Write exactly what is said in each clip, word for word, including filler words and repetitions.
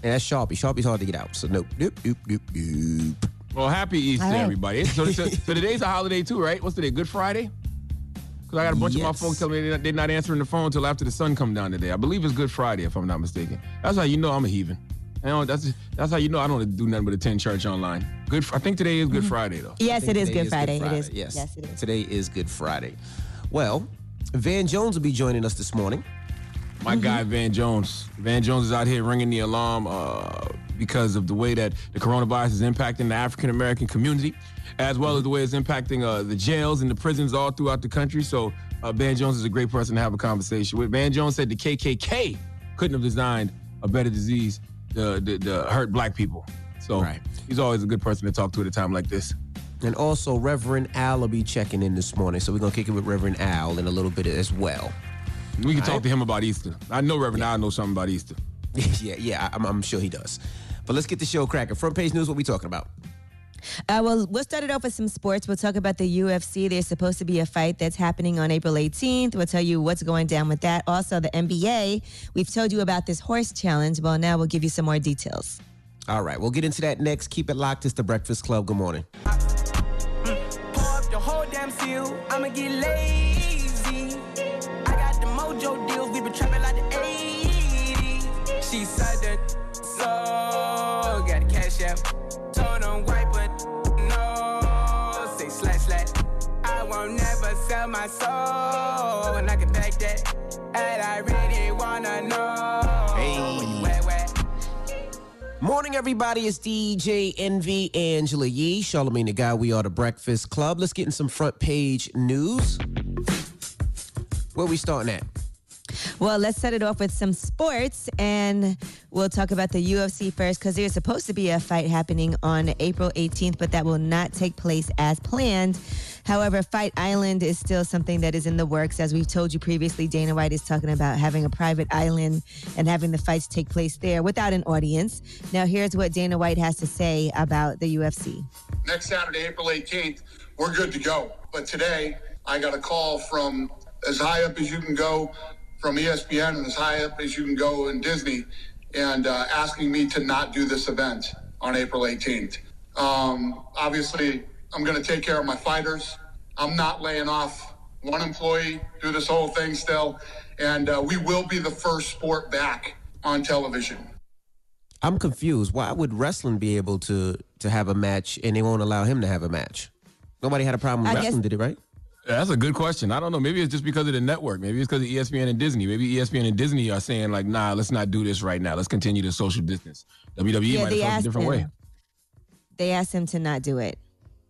And that's Sharpie. Sharpie's hard to get out. So nope, nope, nope, nope, nope. Well, happy Easter, All right. everybody. So, so, so today's a holiday too, right? What's today? Good Friday? Because I got a bunch Yes. of my folks telling me they're not, they're not answering the phone until after the sun come down today. I believe it's Good Friday, if I'm not mistaken. That's how you know I'm a heathen. You know, that's that's how you know I don't do nothing but attend church online. Good. I think today is Good Friday, though. Yes, it is Today Good Friday. It is. Yes. Yes, it is. Today is Good Friday. Well, Van Jones will be joining us this morning. My guy Van Jones. Van Jones is out here ringing the alarm uh, because of the way that the coronavirus is impacting the African American community, as well as the way it's impacting uh, the jails and the prisons all throughout the country. So uh, Van Jones is a great person to have a conversation with. Van Jones said the K K K couldn't have designed a better disease to, to, to hurt black people. So Right. he's always a good person to talk to at a time like this. And also, Reverend Al will be checking in this morning. So we're going to kick it with Reverend Al in a little bit as well. We can talk right. to him about Easter. I know Reverend Al knows something about Easter. yeah, yeah, I'm, I'm sure he does. But let's get the show cracking. Front page news, what we talking about? Uh, well, we'll start it off with some sports. We'll talk about the U F C. There's supposed to be a fight that's happening on April eighteenth. We'll tell you what's going down with that. Also, the N B A. We've told you about this horse challenge. Well, now we'll give you some more details. All right, we'll get into that next. Keep it locked. It's the Breakfast Club. Good morning. Pour up the whole damn seal. I'ma get lazy. I got the mojo deals. We been trapping like the eighties. She said that so got a cash app. Told them white, but no. Say slash slash. I won't never sell my soul. And I can back that. And I really wanna know. Hey. Where, where? Morning, everybody. It's D J Envy, Angela Yee, Charlamagne the Guy. We are the Breakfast Club. Let's get in some front page news. Where we starting at? Well, let's set it off with some sports, and we'll talk about the U F C first because there's supposed to be a fight happening on April eighteenth, but that will not take place as planned. However, Fight Island is still something that is in the works. As we've told you previously, Dana White is talking about having a private island and having the fights take place there without an audience. Now, here's what Dana White has to say about the U F C. Next Saturday, April eighteenth, we're good to go. But today, I got a call from as high up as you can go from E S P N and as high up as you can go in Disney and uh, asking me to not do this event on April eighteenth. Um, obviously, I'm going to take care of my fighters. I'm not laying off one employee through this whole thing still. And uh, we will be the first sport back on television. I'm confused. Why would wrestling be able to to have a match and they won't allow him to have a match? Nobody had a problem with I wrestling, guess- did it, right? Yeah, that's a good question. I don't know. Maybe it's just because of the network. Maybe it's because of E S P N and Disney. Maybe E S P N and Disney are saying, like, nah, let's not do this right now. Let's continue to social distance. W W E Yeah, might they have felt a asked different him. way. They asked him to not do it,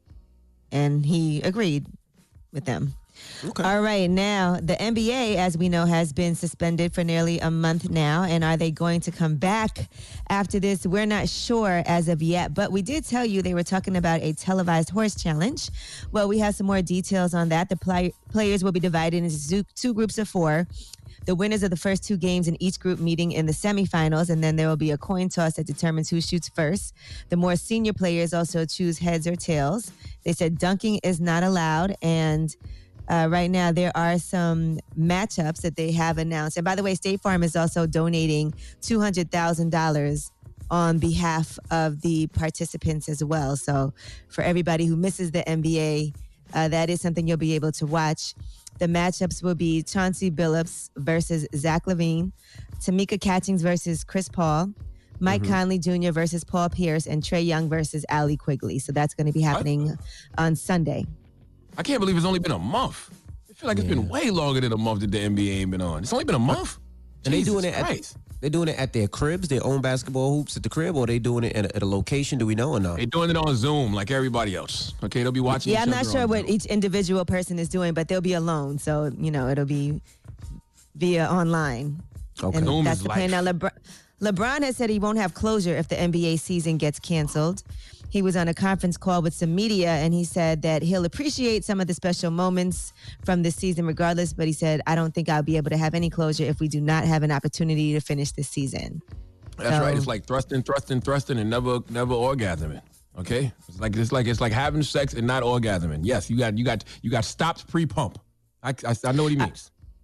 and he agreed with them. Okay. All right, now the N B A, as we know, has been suspended for nearly a month now. And are they going to come back after this? We're not sure as of yet, but we did tell you they were talking about a televised horse challenge. Well, we have some more details on that. The play- players will be divided into two, two groups of four. The winners of the first two games in each group meeting in the semifinals, and then there will be a coin toss that determines who shoots first. The more senior players also choose heads or tails. They said dunking is not allowed, and Uh, right now, there are some matchups that they have announced. And by the way, State Farm is also donating two hundred thousand dollars on behalf of the participants as well. So for everybody who misses the N B A, uh, that is something you'll be able to watch. The matchups will be Chauncey Billups versus Zach LaVine, Tamika Catchings versus Chris Paul, Mike Mm-hmm. Conley Junior versus Paul Pierce, and Trae Young versus Allie Quigley. So that's going to be happening on Sunday. I can't believe it's only been a month. I feel like it's been way longer than a month that the N B A ain't been on. It's only been a month. And they Jesus doing it at, Christ. they doing it at their cribs, their own basketball hoops at the crib, or they doing it at a, at a location? Do we know or no? They doing it on Zoom like everybody else. Okay, they'll be watching. Yeah, each I'm not other sure on what Zoom. each individual person is doing, but they'll be alone. So, you know, it'll be via online. Okay. And Zoom that's is the plan. Now, life. LeBron, LeBron has said he won't have closure if the N B A season gets canceled. He was on a conference call with some media, and he said that he'll appreciate some of the special moments from this season regardless, but he said, I don't think I'll be able to have any closure if we do not have an opportunity to finish this season. That's So- right. It's like thrusting, thrusting, thrusting, and never, never orgasming. Okay, it's like it's like it's like having sex and not orgasming. Yes, you got you got you got stopped pre-pump. I, I, I know what he means.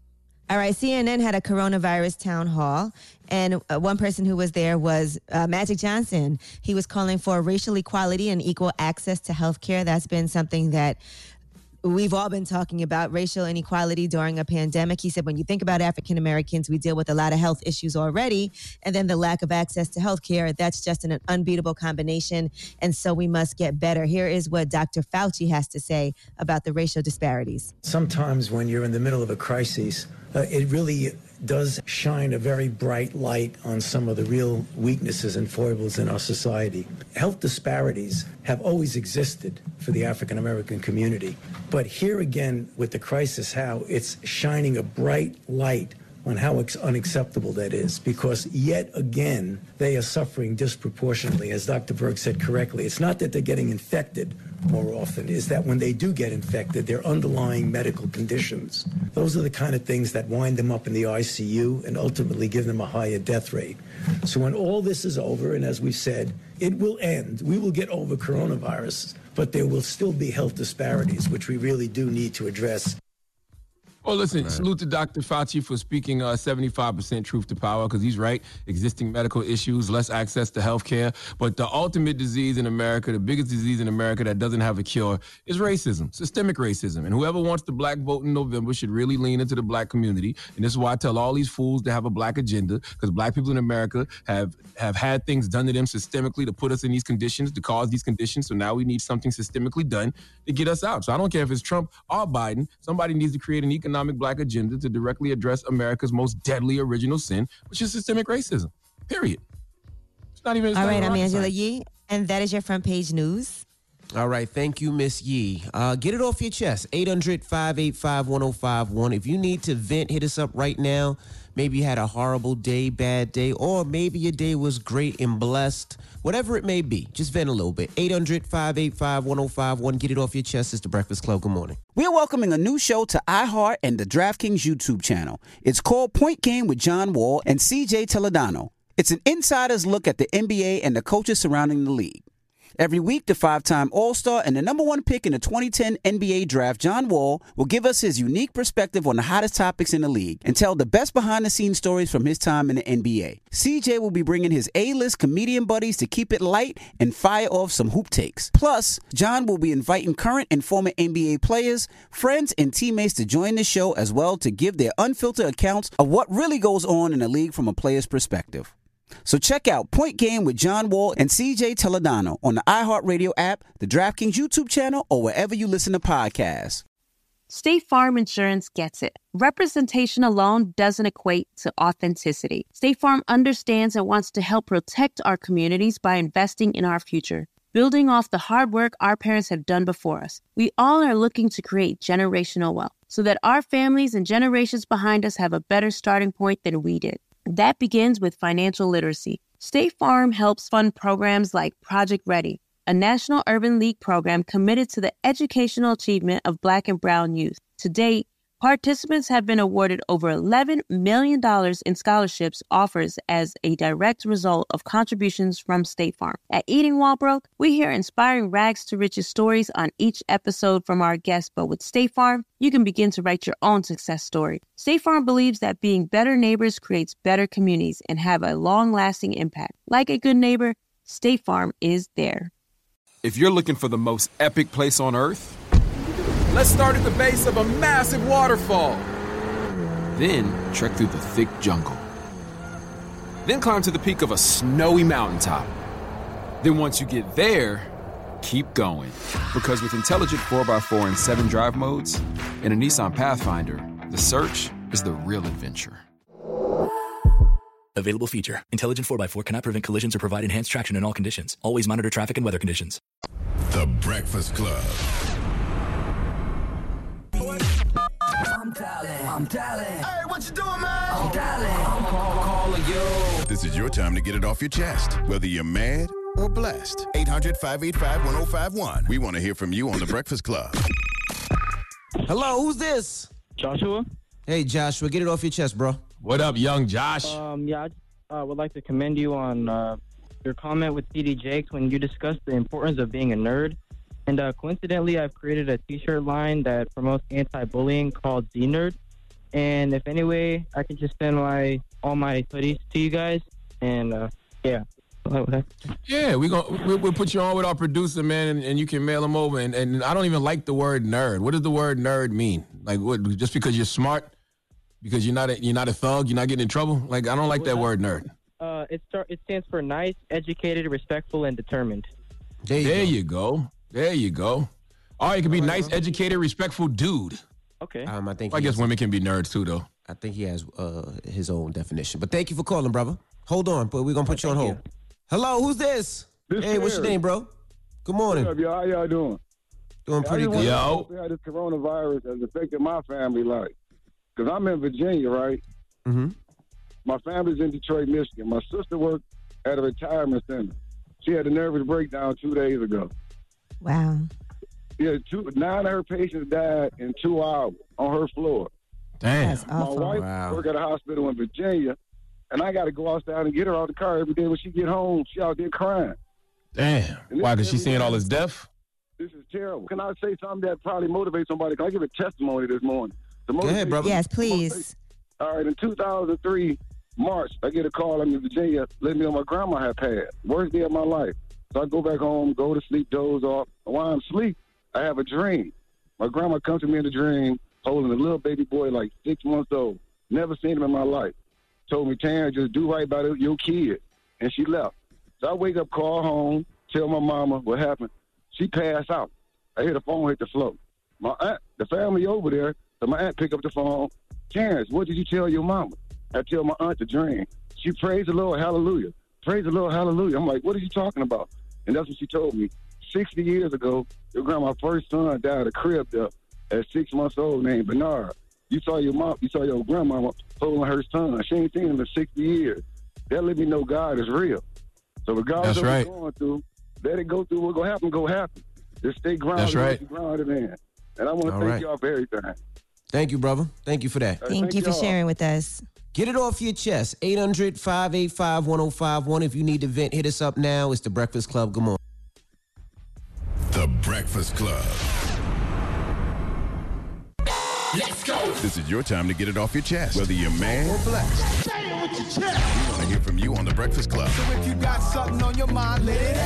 All right, C N N had a coronavirus town hall, and uh, one person who was there was uh, Magic Johnson. He was calling for racial equality and equal access to health care. That's been something that we've all been talking about, racial inequality during a pandemic. He said, when you think about African Americans, we deal with a lot of health issues already, and then the lack of access to health care, that's just an unbeatable combination, and so we must get better. Here is what Doctor Fauci has to say about the racial disparities. Sometimes when you're in the middle of a crisis, uh, it really does shine a very bright light on some of the real weaknesses and foibles in our society. Health disparities have always existed for the African American community. But here again, with the crisis, how it's shining a bright light on how ex- unacceptable that is, because yet again, they are suffering disproportionately. As Doctor Berg said correctly, it's not that they're getting infected more often, is that when they do get infected, their underlying medical conditions, those are the kind of things that wind them up in the I C U and ultimately give them a higher death rate. So when all this is over, and as we've said, it will end, we will get over coronavirus, but there will still be health disparities, which we really do need to address. Well, listen, right. Salute to Doctor Fauci for speaking uh, seventy-five percent truth to power, because he's right. Existing medical issues, less access to health care. But the ultimate disease in America, the biggest disease in America that doesn't have a cure, is racism, systemic racism. And whoever wants the black vote in November should really lean into the black community. And this is why I tell all these fools to have a black agenda, because black people in America have, have had things done to them systemically to put us in these conditions, to cause these conditions. So now we need something systemically done to get us out. So I don't care if it's Trump or Biden. Somebody needs to create an economic black agenda to directly address America's most deadly original sin, which is systemic racism. Period. It's not even. It's All not right, even I'm Angela science. Yee, and that is your front page news. All right, thank you, Miss Yee. Uh, get it off your chest. eight hundred, five eight five, one oh five one. If you need to vent, hit us up right now. Maybe you had a horrible day, bad day, or maybe your day was great and blessed. Whatever it may be, just vent a little bit. eight hundred, five eight five, one oh five one. Get it off your chest. It's the Breakfast Club. Good morning. We're welcoming a new show to iHeart and the DraftKings YouTube channel. It's called Point Game with John Wall and C J Toledano. It's an insider's look at the N B A and the coaches surrounding the league. Every week, the five-time All-Star and the number one pick in the twenty ten N B A draft, John Wall, will give us his unique perspective on the hottest topics in the league and tell the best behind-the-scenes stories from his time in the N B A. C J will be bringing his A-list comedian buddies to keep it light and fire off some hoop takes. Plus, John will be inviting current and former N B A players, friends, and teammates to join the show as well to give their unfiltered accounts of what really goes on in the league from a player's perspective. So check out Point Game with John Wall and C J Toledano on the iHeartRadio app, the DraftKings YouTube channel, or wherever you listen to podcasts. State Farm Insurance gets it. Representation alone doesn't equate to authenticity. State Farm understands and wants to help protect our communities by investing in our future, building off the hard work our parents have done before us. We all are looking to create generational wealth so that our families and generations behind us have a better starting point than we did. That begins with financial literacy. State Farm helps fund programs like Project Ready, a National Urban League program committed to the educational achievement of Black and Brown youth. To date, participants have been awarded over eleven million dollars in scholarships offers as a direct result of contributions from State Farm. At Eating Walbrook, we hear inspiring rags to riches stories on each episode from our guests, but with State Farm, you can begin to write your own success story. State Farm believes that being better neighbors creates better communities and have a long-lasting impact. Like a good neighbor, State Farm is there. If you're looking for the most epic place on earth, let's start at the base of a massive waterfall. Then trek through the thick jungle. Then climb to the peak of a snowy mountaintop. Then once you get there, keep going. Because with intelligent four by four and seven drive modes and a Nissan Pathfinder, the search is the real adventure. Available feature. Intelligent four by four cannot prevent collisions or provide enhanced traction in all conditions. Always monitor traffic and weather conditions. The Breakfast Club. I'm dialing. I'm dialing. Hey, what you doing, man? I'm dialing. I'm call, calling you. This is your time to get it off your chest, whether you're mad or blessed. eight hundred, five eight five, one oh five one. We want to hear from you on The Breakfast Club. Hello, who's this? Joshua. Hey, Joshua, get it off your chest, bro. What up, young Josh? Um, yeah, I uh, would like to commend you on uh, your comment with T D Jakes when you discussed the importance of being a nerd. And uh, coincidentally, I've created a T-shirt line that promotes anti-bullying called Z-Nerd. And if any way I can just send my all my hoodies to you guys, and uh, yeah. Yeah, we gonna we'll, we'll put you on with our producer, man, and, and you can mail them over. And, and I don't even like the word nerd. What does the word nerd mean? Like, what? Just because you're smart, because you're not a, you're not a thug, you're not getting in trouble. Like, I don't like that word nerd. Uh, it start it stands for nice, educated, respectful, and determined. There, you, there go. you go. There you go. All right, it can be nice, educated, respectful dude. Okay. Um, I think. I guess has, women can be nerds too, though. I think he has uh, his own definition. But thank you for calling, brother. Hold on, but we're gonna put you on hold. You. Hello, who's this? this hey, what's your name, bro? Good morning. What's up, y'all? How y'all doing? Doing pretty good. Yo. How this coronavirus has affected my family life. Because I'm in Virginia, right? Mm-hmm. My family's in Detroit, Michigan. My sister worked at a retirement center. She had a nervous breakdown two days ago. Wow. Yeah, two, nine of her patients died in two hours on her floor. Damn. That's awful. My wife wow. worked at a hospital in Virginia, and I got to go outside and get her out of the car every day when she get home. She out there crying. Damn. Why? Because she's seeing all this death? This is terrible. Can I say something that probably motivates somebody? Can I give a testimony this morning? Go ahead, brother. Yes, please. All right, in two thousand three, March, I get a call in Virginia letting me know my grandma had passed. Worst day of my life. So I go back home, go to sleep, doze off. And while I'm asleep, I have a dream. My grandma comes to me in the dream holding a little baby boy like six months old. Never seen him in my life. Told me, Taryn, just do right by your kid. And she left. So I wake up, call home, tell my mama what happened. She passed out. I hear the phone hit the floor. My aunt, the family over there, so my aunt pick up the phone. Terrence, what did you tell your mama? I tell my aunt the dream. She praised the Lord, hallelujah. Praise the Lord, hallelujah. I'm like, what are you talking about? And that's what she told me. sixty years ago, your grandma's first son died at a crib there at six months old named Bernard. You saw your mom, you saw your grandma holding her son. She ain't seen him in sixty years. That let me know God is real. So regardless That's of what right. we're going through, let it go through. What's going to happen, go happen. Just stay grounded. That's right. Stay grounded in. And I want to All thank right. y'all for everything. Thank you, brother. Thank you for that. Hey, Thank, thank you for y'all. sharing with us. Get it off your chest. eight hundred, five eight five, one oh five one. If you need to vent, hit us up now. It's The Breakfast Club. Good morning. The Breakfast Club. Let's go. This is your time to get it off your chest, whether you're mad or blessed. Say it with your chest. We want to hear from you on The Breakfast Club. So if you got something on your mind, let it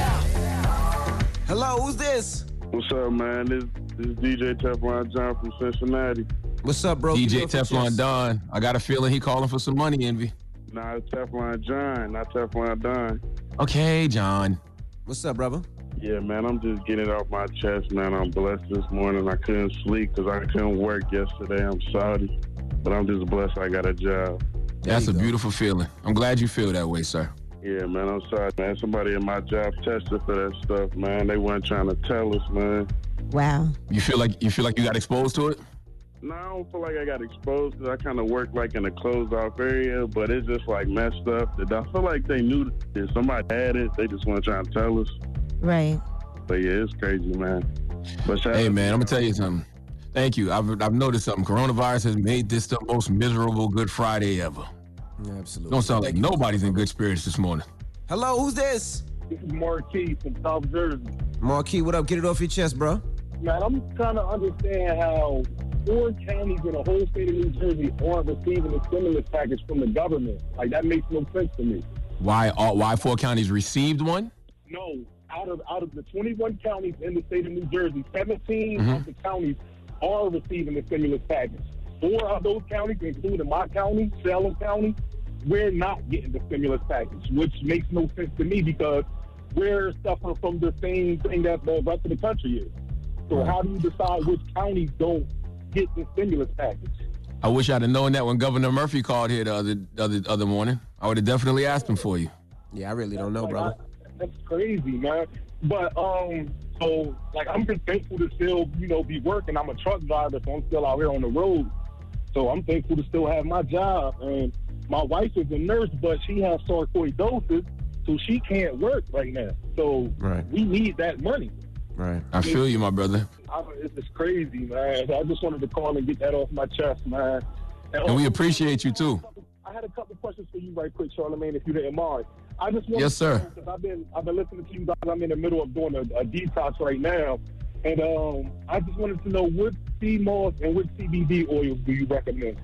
out. Hello, who's this? What's up, man? This, this is D J Teflon John from Cincinnati. What's up, bro? D J Get it off your Teflon chest. Don. I got a feeling he calling for some money, Envy. Nah, it's Teflon John, not Teflon Don. Okay, John. What's up, brother? Yeah, man, I'm just getting it off my chest, man. I'm blessed this morning. I couldn't sleep because I couldn't work yesterday. I'm sorry. But I'm just blessed I got a job. That's a beautiful feeling. I'm glad you feel that way, sir. Yeah, man, I'm sorry, man. Somebody in my job tested for that stuff, man. They weren't trying to tell us, man. Wow. You feel like you feel like you got exposed to it? No, I don't feel like I got exposed because I kind of work like in a closed-off area, but it's just like messed up. I feel like they knew that somebody had it. They just weren't trying to tell us. Right. But yeah, it's crazy, man. But Hey, man, I'm going to tell you something. Thank you. I've, I've noticed something. Coronavirus has made this the most miserable Good Friday ever. Yeah, absolutely. Don't sound like nobody's in good spirits this morning. Hello, who's this? This is Marquis from South Jersey. Marquis, what up? Get it off your chest, bro. Man, I'm trying to understand how four counties in the whole state of New Jersey aren't receiving a stimulus package from the government. Like, that makes no sense to me. Why all, why four counties received one? No, out of out of the twenty-one counties in the state of New Jersey, seventeen Mm-hmm. of the counties are receiving the stimulus package. Four of those counties, including my county, Salem County, we're not getting the stimulus package, which makes no sense to me because we're suffering from the same thing that the rest of the country is. So Right. how do you decide which counties don't get the stimulus package? I wish I'd have known that when Governor Murphy called here the other the other, other morning. I would have definitely asked him for you. Yeah, I really don't know, Like, brother. I- that's crazy, man. But um, so like I'm just thankful to still, you know, be working. I'm a truck driver, so I'm still out here on the road. So I'm thankful to still have my job. And my wife is a nurse, but she has sarcoidosis, so she can't work right now. So Right. we need that money. Right. I feel you, my brother. I, it's just crazy, man. So I just wanted to call and get that off my chest, man. And we appreciate you too. I had a couple questions for you right quick, Charlamagne, if you didn't mind. I just wanted Yes, sir. to know, because I've been I've been listening to you guys. I'm in the middle of doing a, a detox right now, and um, I just wanted to know what sea moss and what C B D oils do you recommend?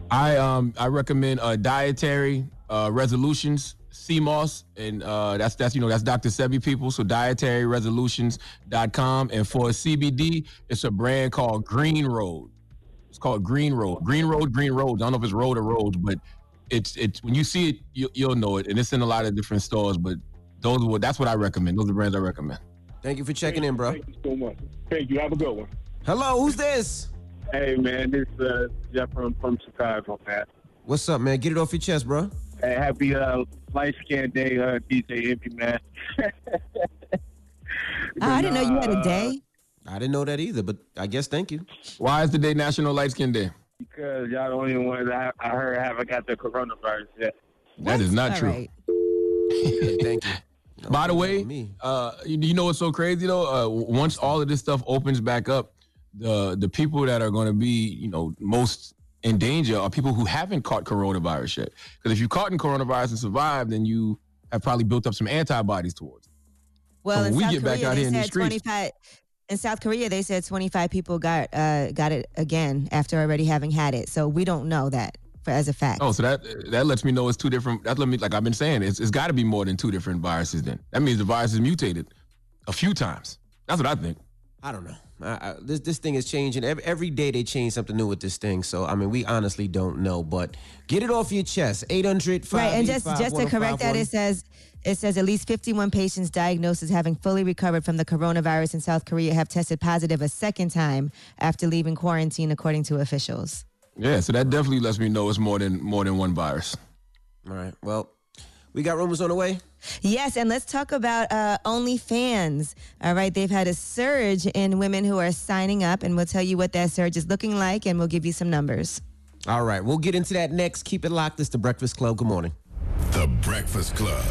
I um I recommend uh, Dietary uh, Resolutions, C M O S, and uh, that's that's you know that's Doctor Sebi people. So dietary resolutions dot com, and for C B D, it's a brand called Green Road. It's called Green Road. Green Road, Green Roads. I don't know if it's road or roads, but it's it's when you see it, you, you'll know it, and it's in a lot of different stores. But those are that's what I recommend. Those are the brands I recommend. Thank you for checking in, bro. Thank you so much. Thank you. Have a good one. Hello, who's this? Hey, man, this is uh, Jeff from, from Chicago, man. What's up, man? Get it off your chest, bro. Hey, happy uh, Light Skin Day, uh, D J Envy, man. Oh, I didn't know you had a day. I didn't know that either, but I guess thank you. Why is the day National Light Skin Day? Because y'all the only ones I, I heard haven't got the coronavirus yet. That is not All true. right. Yeah, thank you. No, By the way, me. uh, you, you know what's so crazy though? Uh, once all of this stuff opens back up, the the people that are going to be, you know, most in danger are people who haven't caught coronavirus yet. Because if you caught in coronavirus and survived, then you have probably built up some antibodies towards it. Well, So when in we South get back Korea, out they here in these said streets- twenty-five. In South Korea, they said twenty-five people got uh, got it again after already having had it. So we don't know that for as a fact. Oh, so that that lets me know it's two different. That let me, like I've been saying, it's it's got to be more than two different viruses. Then that means the virus is mutated a few times. That's what I think. I don't know. I, I, this this thing is changing. Every, every day they change something new with this thing. So, I mean, we honestly don't know. But get it off your chest. eight hundred, Right, five and eight just five, just to correct that, it says it says at least fifty-one patients diagnosed as having fully recovered from the coronavirus in South Korea have tested positive a second time after leaving quarantine, according to officials. Yeah, so that definitely lets me know it's more than more than one virus. All right. Well, we got rumors on the way. Yes, and let's talk about uh, OnlyFans. All right, they've had a surge in women who are signing up, and we'll tell you what that surge is looking like, and we'll give you some numbers. All right. We'll get into that next. Keep it locked. It's The Breakfast Club. Good morning. The Breakfast Club.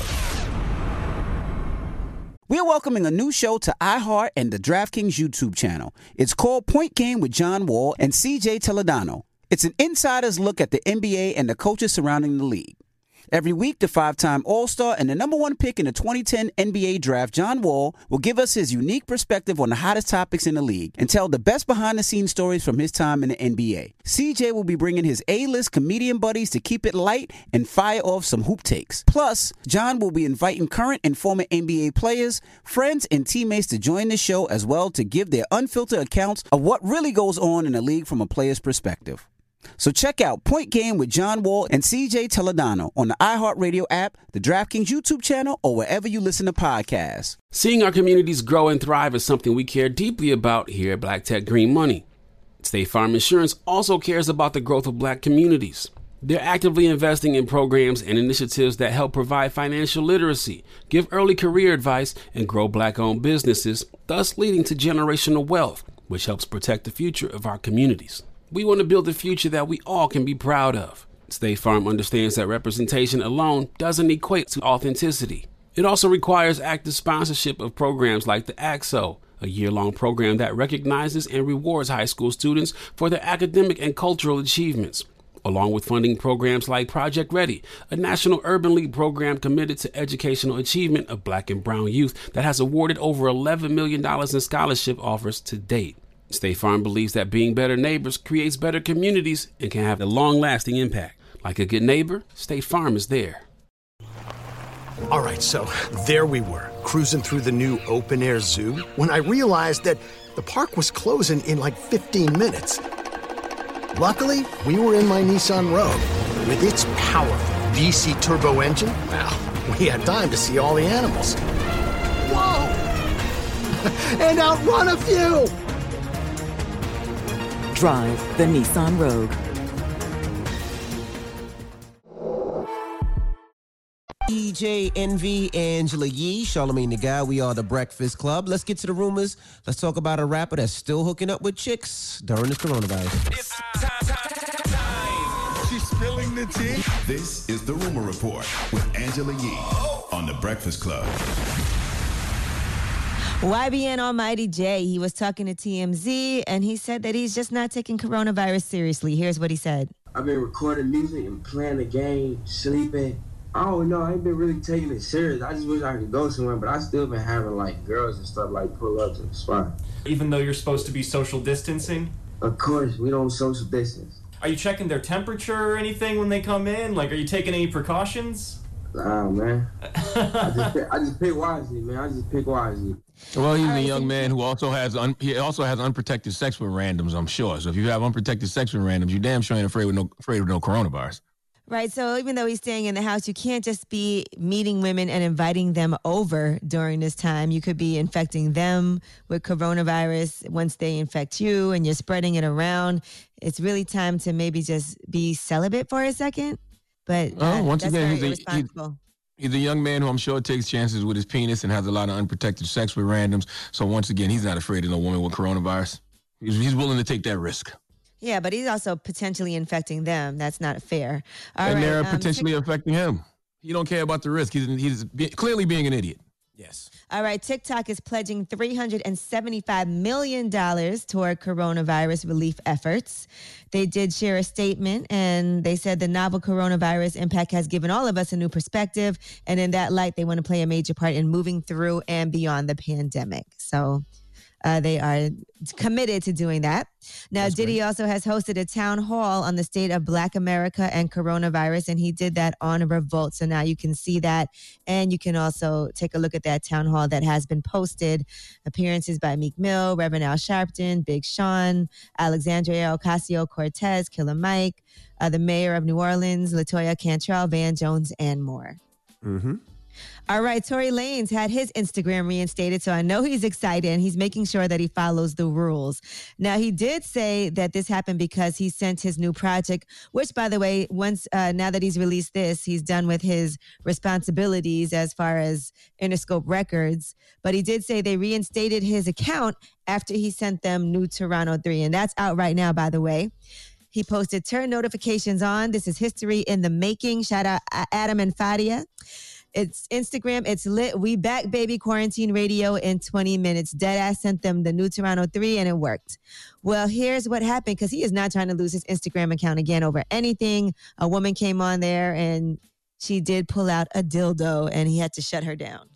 We're welcoming a new show to iHeart and the DraftKings YouTube channel. It's called Point Game with John Wall and C J Toledano. It's an insider's look at the N B A and the coaches surrounding the league. Every week, the five-time All-Star and the number one pick in the twenty ten N B A draft, John Wall, will give us his unique perspective on the hottest topics in the league and tell the best behind-the-scenes stories from his time in the N B A. C J will be bringing his A-list comedian buddies to keep it light and fire off some hoop takes. Plus, John will be inviting current and former N B A players, friends, and teammates to join the show as well to give their unfiltered accounts of what really goes on in the league from a player's perspective. So check out Point Game with John Wall and C J Toledano on the iHeartRadio app, the DraftKings YouTube channel, or wherever you listen to podcasts. Seeing our communities grow and thrive is something we care deeply about here at Black Tech Green Money. State Farm Insurance also cares about the growth of Black communities. They're actively investing in programs and initiatives that help provide financial literacy, give early career advice, and grow Black-owned businesses, thus leading to generational wealth, which helps protect the future of our communities. We want to build a future that we all can be proud of. State Farm understands that representation alone doesn't equate to authenticity. It also requires active sponsorship of programs like the A X O, a year-long program that recognizes and rewards high school students for their academic and cultural achievements, along with funding programs like Project Ready, a National Urban League program committed to educational achievement of Black and brown youth that has awarded over eleven million dollars in scholarship offers to date. State Farm believes that being better neighbors creates better communities and can have a long-lasting impact. Like a good neighbor, State Farm is there. All right, so there we were, cruising through the new open-air zoo, when I realized that the park was closing in like fifteen minutes. Luckily, we were in my Nissan Rogue. With its powerful V C turbo engine, well, we had time to see all the animals. Whoa! And outrun a few! Drive the Nissan Rogue. D J Envy, Angela Yee, Charlamagne the Guy. We are the Breakfast Club. Let's get to the rumors. Let's talk about a rapper that's still hooking up with chicks during this coronavirus. It's time, time, time. She's spilling the tea. This is the Rumor Report with Angela Yee on the Breakfast Club. Y B N Almighty Jay, he was talking to T M Z, and he said that he's just not taking coronavirus seriously. Here's what he said. I've been recording music and playing the game, sleeping. I don't know, I ain't been really taking it serious. I just wish I could go somewhere, but I still been having like girls and stuff like pull up to the spot. Even though you're supposed to be social distancing? Of course, we don't social distance. Are you checking their temperature or anything when they come in? Like, are you taking any precautions? Nah, man. I just pick, I just pick wisely, man. I just pick wisely. Well, he's a young man who also has un- he also has unprotected sex with randoms, I'm sure. So if you have unprotected sex with randoms, you damn sure ain't afraid with no afraid of no coronavirus. Right. So even though he's staying in the house, you can't just be meeting women and inviting them over during this time. You could be infecting them with coronavirus once they infect you and you're spreading it around. It's really time to maybe just be celibate for a second. But Oh, uh, once that's again, very he's a, he's, irresponsible. he's a young man who I'm sure takes chances with his penis and has a lot of unprotected sex with randoms. So once again, he's not afraid of no woman with coronavirus. He's, he's willing to take that risk. Yeah, but he's also potentially infecting them. That's not fair. All and right, they're um, potentially affecting him. He don't care about the risk. He's he's be, clearly being an idiot. Yes. All right, TikTok is pledging three hundred seventy-five million dollars toward coronavirus relief efforts. They did share a statement, and they said the novel coronavirus impact has given all of us a new perspective, and in that light, they want to play a major part in moving through and beyond the pandemic. So uh, they are committed to doing that. Now, That's Diddy great. also has hosted a town hall on the state of Black America and coronavirus, and he did that on Revolt. So now you can see that, and you can also take a look at that town hall that has been posted. Appearances by Meek Mill, Reverend Al Sharpton, Big Sean, Alexandria Ocasio-Cortez, Killer Mike, uh, the mayor of New Orleans, LaToya Cantrell, Van Jones, and more. Mm-hmm. All right, Tory Lanez had his Instagram reinstated, so I know he's excited, and he's making sure that he follows the rules. Now, he did say that this happened because he sent his new project, which, by the way, once uh, now that he's released this, he's done with his responsibilities as far as Interscope Records. But he did say they reinstated his account after he sent them New Toronto three, and that's out right now, by the way. He posted, turn notifications on. This is history in the making. Shout out uh, Adam and Fadia. It's Instagram. It's lit. We back, baby. Quarantine radio in twenty minutes. Deadass sent them the New Toronto three, and it worked. Well, here's what happened, because he is not trying to lose his Instagram account again over anything. A woman came on there, and she did pull out a dildo, and he had to shut her down.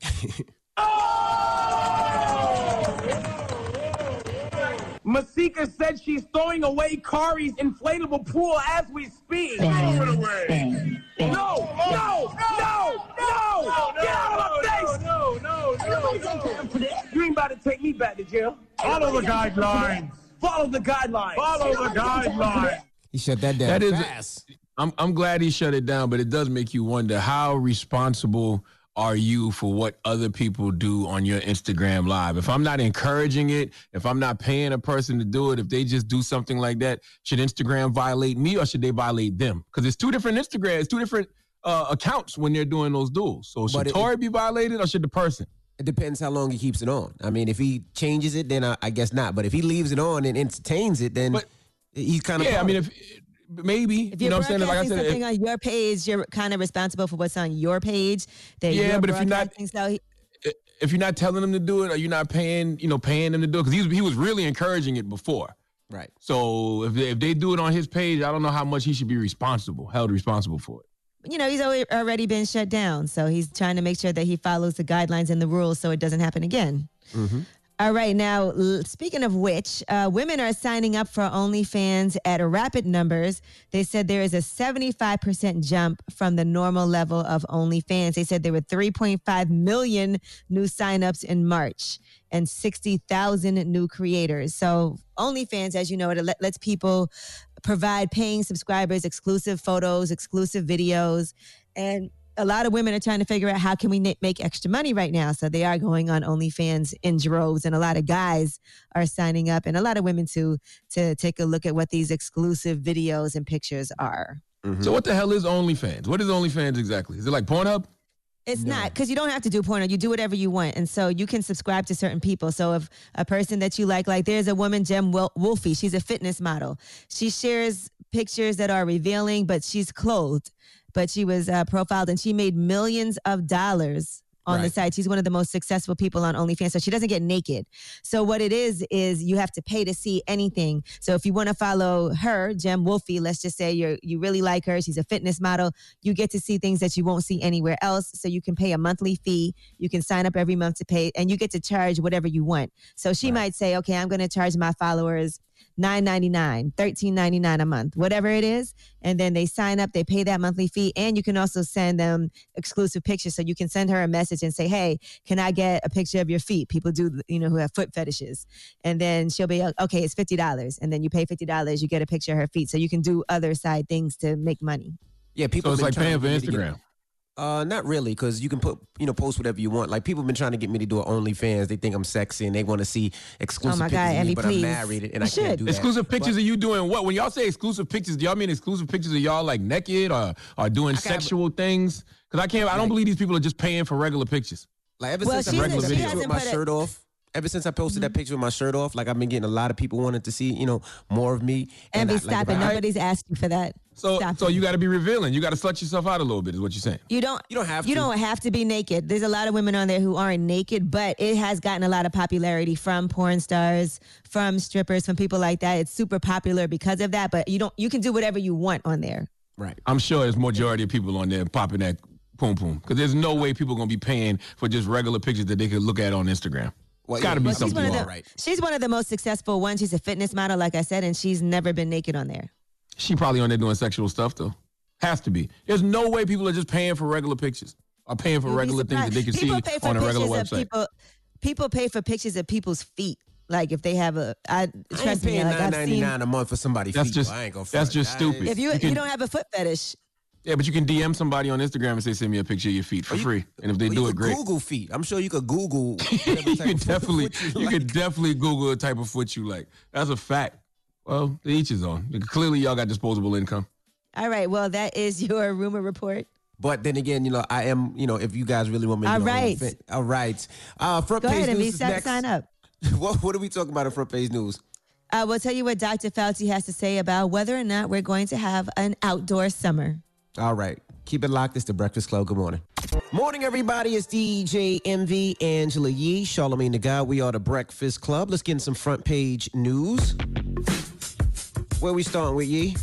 Masika said she's throwing away Kari's inflatable pool as we speak. Throw it away. No, no, no, no, no. Get out of my face. No, no, no, no. You ain't about to take me back to jail. Follow the guidelines. Follow the guidelines. Follow the guidelines. He shut that down That is, fast. I'm I'm glad he shut it down, but it does make you wonder, how responsible are you for what other people do on your Instagram Live? If I'm not encouraging it, if I'm not paying a person to do it, if they just do something like that, should Instagram violate me or should they violate them? Because it's two different Instagrams, it's two different uh, accounts when they're doing those duels. So should But it- Tory be violated or should the person? It depends how long he keeps it on. I mean, if he changes it, then I, I guess not. But if he leaves it on and entertains it, then he's kind of Yeah, I mean, if maybe, If you you're know what I'm saying? Like I broadcasting said, something if- on your page, you're kind of responsible for what's on your page. That Yeah, you're but if you're not- broadcasting. So he, if you're not telling them to do it or you're not paying, you know, paying them to do it, because he was, he was really encouraging it before. Right. So if they, if they do it on his page, I don't know how much he should be responsible, held responsible for it. you know, he's already already been shut down. So he's trying to make sure that he follows the guidelines and the rules so it doesn't happen again. Mm-hmm. All right. Now, l- speaking of which, uh, women are signing up for OnlyFans at rapid numbers. They said there is a seventy-five percent jump from the normal level of OnlyFans. They said there were three point five million new signups in March and sixty thousand new creators. So OnlyFans, as you know, it let, lets people provide paying subscribers exclusive photos, exclusive videos, and a lot of women are trying to figure out how can we na- make extra money right now. So they are going on OnlyFans in droves, and a lot of guys are signing up, and a lot of women too, to take a look at what these exclusive videos and pictures are. So what the hell is OnlyFans? What is OnlyFans exactly? Is it like Pornhub? It's not, because you don't have to do porno. You do whatever you want. And so you can subscribe to certain people. So if a person that you like, like there's a woman, Jem Wel- Wolfie, she's a fitness model. She shares pictures that are revealing, but she's clothed. But she was uh, profiled, and she made millions of dollars on the Right. site. She's one of the most successful people on OnlyFans. So she doesn't get naked. So what it is, is you have to pay to see anything. So if you want to follow her, Jem Wolfie, let's just say you you really like her, she's a fitness model, you get to see things that you won't see anywhere else. So you can pay a monthly fee. You can sign up every month to pay, and you get to charge whatever you want. So she might say, okay, I'm going to charge my followers nine ninety-nine, thirteen ninety-nine a month, whatever it is. And then they sign up, they pay that monthly fee, and you can also send them exclusive pictures. So you can send her a message and say, hey, can I get a picture of your feet? People do, you know, who have foot fetishes. And then she'll be, okay, it's fifty dollars. And then you pay fifty dollars, you get a picture of her feet. So you can do other side things to make money. Yeah, people. So it's been like trying paying to for get me to Instagram. get- Uh, not really, because you can put, you know, post whatever you want. Like, people have been trying to get me to do an OnlyFans. They think I'm sexy and they want to see exclusive Oh my pictures God, of me, Emmy, but please. I'm married and You I can't should. do that. Exclusive pictures But- of you doing what? When y'all say exclusive pictures, do y'all mean exclusive pictures of y'all like naked or, or doing can have- sexual things? Because I can't, I don't believe these people are just paying for regular pictures. Like, ever Well, since I she's- posted she that picture hasn't with my put a- shirt off, ever since I posted that picture with my shirt off, like, I've been getting a lot of people wanting to see, you know, more of me. And I- be like, stop if it. I- Nobody's asked you for that. So, Stop so it. you got to be revealing. You got to slut yourself out a little bit, is what you're saying. You don't. You don't have You to. don't have to be naked. There's a lot of women on there who aren't naked, but it has gotten a lot of popularity from porn stars, from strippers, from people like that. It's super popular because of that. But you don't. You can do whatever you want on there. Right. I'm sure there's majority of people on there popping that poom poom. Because there's no way people going to be paying for just regular pictures that they could look at on Instagram. Well, It's got to yeah, be Well, she's something one of wrong. the. right. She's one of the most successful ones. She's a fitness model, like I said, and she's never been naked on there. She probably on there doing sexual stuff, though. Has to be. There's no way people are just paying for regular pictures or paying for You'd be regular things that they can surprised. see People pay for on a regular pictures of website. People, people pay for pictures of people's feet. Like if they have a, I I ain't trust me. paying Like nine I've ninety seen. nine a month for somebody's That's feet. just- Well, I ain't gonna that's front. just I- stupid. If you You can- you don't have a foot fetish, Yeah, but you can D M somebody on Instagram and say, send me a picture of your feet for Or you- free. And if they Well, do you it, could great. Google feet. I'm sure you could Google. you whatever type can of foot- definitely, foot you like. can definitely Google the type of foot you like. That's a fact. Well, to each his own. Clearly, y'all got disposable income. all right. Well, that is your rumor report. But then again, you know, I am, you know, if you guys really want me to All get on right. the fin- All right. Uh, front Go page ahead and news be is sign, next. sign up. what, what are we talking about in front page news? Uh, we'll tell you what Doctor Fauci has to say about whether or not we're going to have an outdoor summer. All right. Keep it locked. It's the Breakfast Club. Good morning. Morning, everybody. It's D J M V, Angela Yee, Charlamagne the God. We are the Breakfast Club. Let's get in some front page news. Where we starting with, Yee?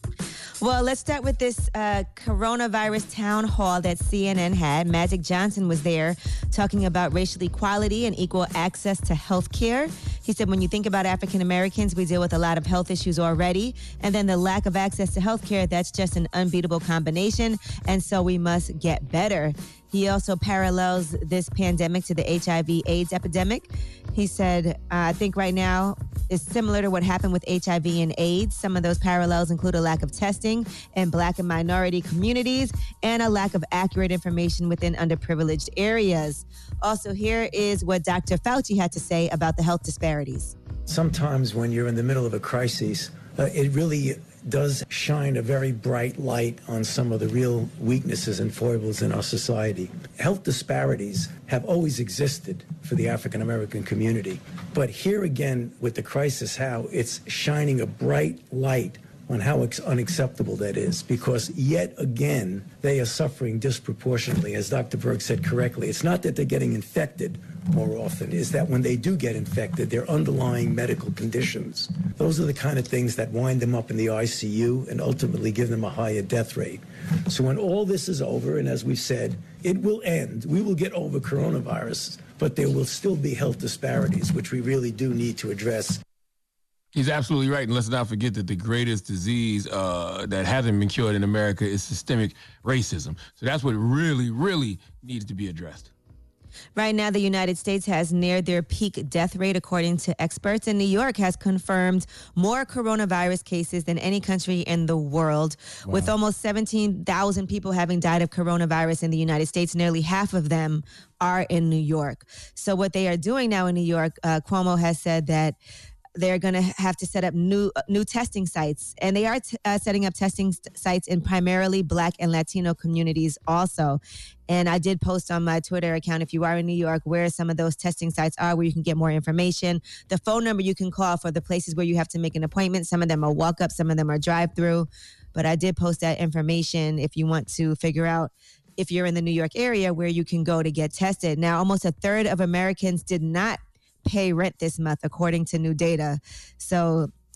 Well, let's start with this uh, coronavirus town hall that C N N had. Magic Johnson was there talking about racial equality and equal access to health care. He said, when you think about African Americans, we deal with a lot of health issues already. And then the lack of access to health care, that's just an unbeatable combination. And so we must get better. He also parallels this pandemic to the H I V AIDS epidemic. He said, uh, I think right now is similar to what happened with H I V and AIDS. Some of those parallels include a lack of testing in Black and minority communities and a lack of accurate information within underprivileged areas. Also, here is what Doctor Fauci had to say about the health disparities. Sometimes when you're in the middle of a crisis, uh, it really does shine a very bright light on some of the real weaknesses and foibles in our society. Health disparities have always existed for the African American community. But here again, with the crisis, how it's shining a bright light on how ex- unacceptable that is, because yet again, they are suffering disproportionately. As Doctor Berg said correctly, it's not that they're getting infected more often, is that when they do get infected, their underlying medical conditions, those are the kind of things that wind them up in the I C U and ultimately give them a higher death rate. So when all this is over, and as we've said, it will end, we will get over coronavirus, but there will still be health disparities, which we really do need to address. He's absolutely right. And let's not forget that the greatest disease uh, that hasn't been cured in America is systemic racism. So that's what really, really needs to be addressed. Right now, the United States has neared their peak death rate, according to experts. And New York has confirmed more coronavirus cases than any country in the world, wow. with almost seventeen thousand people having died of coronavirus in the United States. Nearly half of them are in New York. So what they are doing now in New York, uh, Cuomo has said that they're going to have to set up new uh, new testing sites. And they are t- uh, setting up testing st- sites in primarily Black and Latino communities also. And I did post on my Twitter account, if you are in New York, where some of those testing sites are, where you can get more information. The phone number you can call for the places where you have to make an appointment. Some of them are walk-up, some of them are drive-through. But I did post that information if you want to figure out if you're in the New York area where you can go to get tested. Now, almost a third of Americans did not pay rent this month, according to new data. So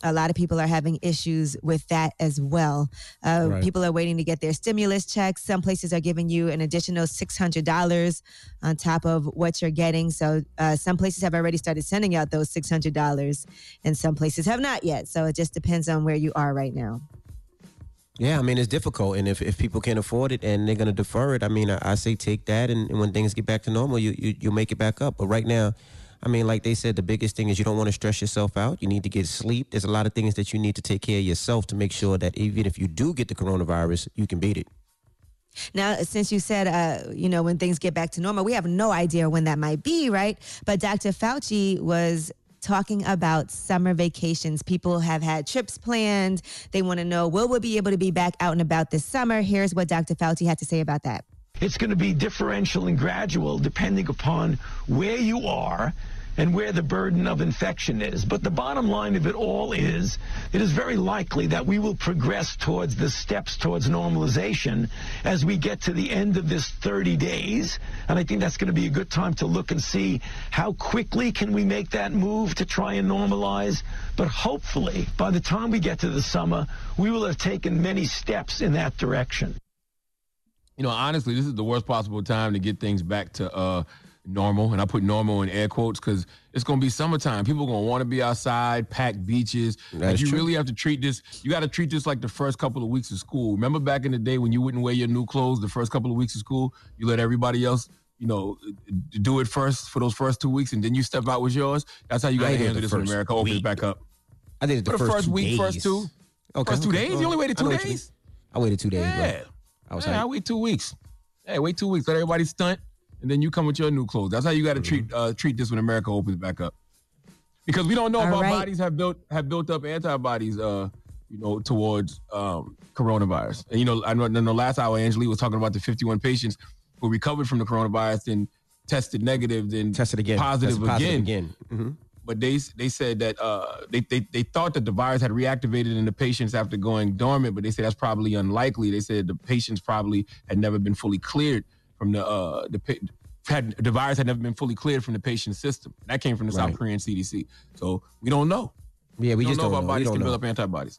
a lot of people are having issues with that as well. Uh, Right. People are waiting to get their stimulus checks. Some places are giving you an additional six hundred dollars on top of what you're getting. So uh, some places have already started sending out those six hundred dollars, and some places have not yet. So it just depends on where you are right now. Yeah, I mean, it's difficult. And if, if people can't afford it and they're going to defer it, I mean, I, I say take that. And, and when things get back to normal, you, you, you make it back up. But right now, I mean, like they said, the biggest thing is you don't want to stress yourself out. You need to get sleep. There's a lot of things that you need to take care of yourself to make sure that even if you do get the coronavirus, you can beat it. Now, since you said, uh, you know, when things get back to normal, we have no idea when that might be, right? But Doctor Fauci was talking about summer vacations. People have had trips planned. They want to know, will we be able to be back out and about this summer? Here's what Doctor Fauci had to say about that. It's going to be differential and gradual depending upon where you are and where the burden of infection is. But the bottom line of it all is, it is very likely that we will progress towards the steps towards normalization as we get to the end of this thirty days. And I think that's going to be a good time to look and see how quickly can we make that move to try and normalize. But hopefully, by the time we get to the summer, we will have taken many steps in that direction. You know, honestly, this is the worst possible time to get things back to uh, normal. And I put normal in air quotes because it's going to be summertime. People are going to want to be outside, pack beaches. Like, you true. really have to treat this. You got to treat this like the first couple of weeks of school. Remember back in the day when you wouldn't wear your new clothes the first couple of weeks of school? You let everybody else, you know, do it first for those first two weeks, and then you step out with yours. That's how you got to I did handle the this in first America. Open it week. back up. I did it the For first, two week, days. first two. Okay, First two okay. days? You only waited I know two what you mean. days? I waited two days. Yeah. Bro. I was yeah, I hyped. wait two weeks. Hey, wait two weeks. Let everybody stunt, and then you come with your new clothes. That's how you got to Mm-hmm. treat uh, treat this when America opens back up. Because we don't know All if our right. bodies have built have built up antibodies, uh, you know, towards um, coronavirus. And you know, I know in the last hour, Angelique was talking about the fifty-one patients who recovered from the coronavirus and tested negative, then Tested again. positive, Tested positive again. again. Mm-hmm. But they they said that uh, they, they they thought that the virus had reactivated in the patients after going dormant, but they said that's probably unlikely. They said the patients probably had never been fully cleared from the uh, the pa- had the virus had never been fully cleared from the patient's system. That came from the Right. South Korean C D C. So we don't know. Yeah, we don't just know don't if our know. We bodies don't can know. build up antibodies.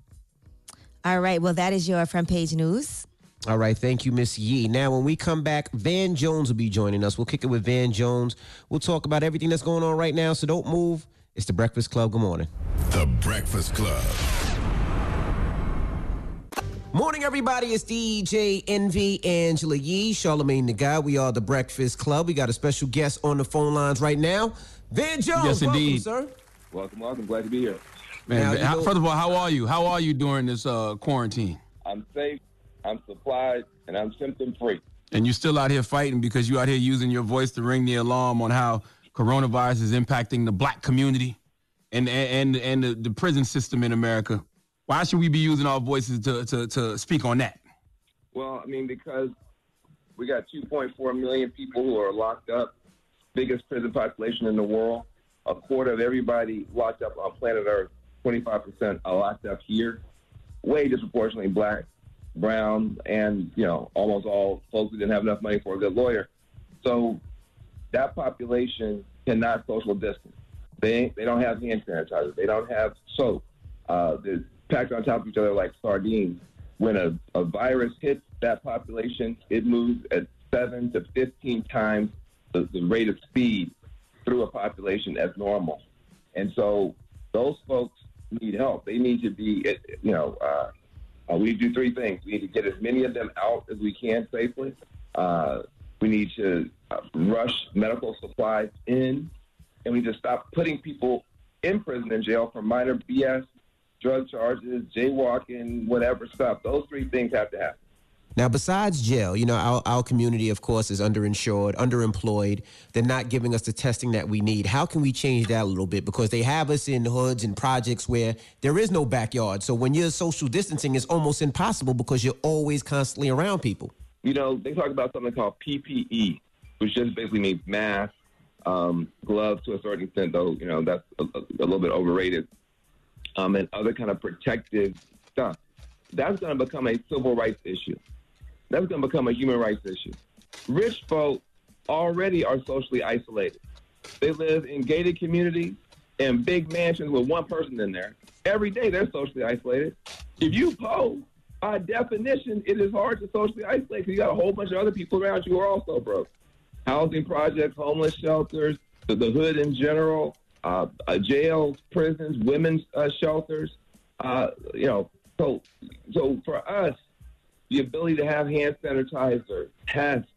All right. Well, that is your front page news. All right, thank you, Miss Yee. Now, when we come back, Van Jones will be joining us. We'll kick it with Van Jones. We'll talk about everything that's going on right now, so don't move. It's The Breakfast Club. Good morning. The Breakfast Club. Morning, everybody. It's D J Envy, Angela Yee, Charlamagne the Guy. We are The Breakfast Club. We got a special guest on the phone lines right now. Van Jones, Yes, welcome, indeed. sir. Welcome, welcome. Glad to be here. Man, Now, man, you how- know- first of all, how are you? How are you during this uh, quarantine? I'm safe, I'm supplied, and I'm symptom free. And you're still out here fighting because you're out here using your voice to ring the alarm on how coronavirus is impacting the black community and and and the, the prison system in America. Why should we be using our voices to, to, to speak on that? Well, I mean, because we got two point four million people who are locked up, biggest prison population in the world. A quarter of everybody locked up on planet Earth, twenty-five percent are locked up here. Way disproportionately black, brown, and, you know, almost all folks who didn't have enough money for a good lawyer. So that population cannot social distance. They they don't have hand sanitizer. They don't have soap. Uh, they're packed on top of each other like sardines. When a, a virus hits that population, it moves at seven to fifteen times the, the rate of speed through a population as normal. And so those folks need help. They need to be, you know, uh, uh, we need to do three things. We need to get as many of them out as we can safely. Uh, we need to uh, rush medical supplies in, and we need to stop putting people in prison and jail for minor B S, drug charges, jaywalking, whatever stuff. Those three things have to happen. Now, besides jail, you know, our, our community, of course, is underinsured, underemployed. They're not giving us the testing that we need. How can we change that a little bit? Because they have us in hoods and projects where there is no backyard. So when you're social distancing, it's almost impossible because you're always constantly around people. You know, they talk about something called P P E, which just basically means mask, um, gloves to a certain extent, though, you know, that's a, a little bit overrated, um, and other kind of protective stuff. That's going to become a civil rights issue. That's going to become a human rights issue. Rich folk already are socially isolated. They live in gated communities. in big mansions with one person in there. Every day they're socially isolated. If you pose, by definition, it is hard to socially isolate because you got a whole bunch of other people around you who are also broke. Housing projects, homeless shelters, the, the hood in general, uh, uh, jails, prisons, women's uh, shelters. Uh, you know, so so for us, the ability to have hand sanitizer, tests,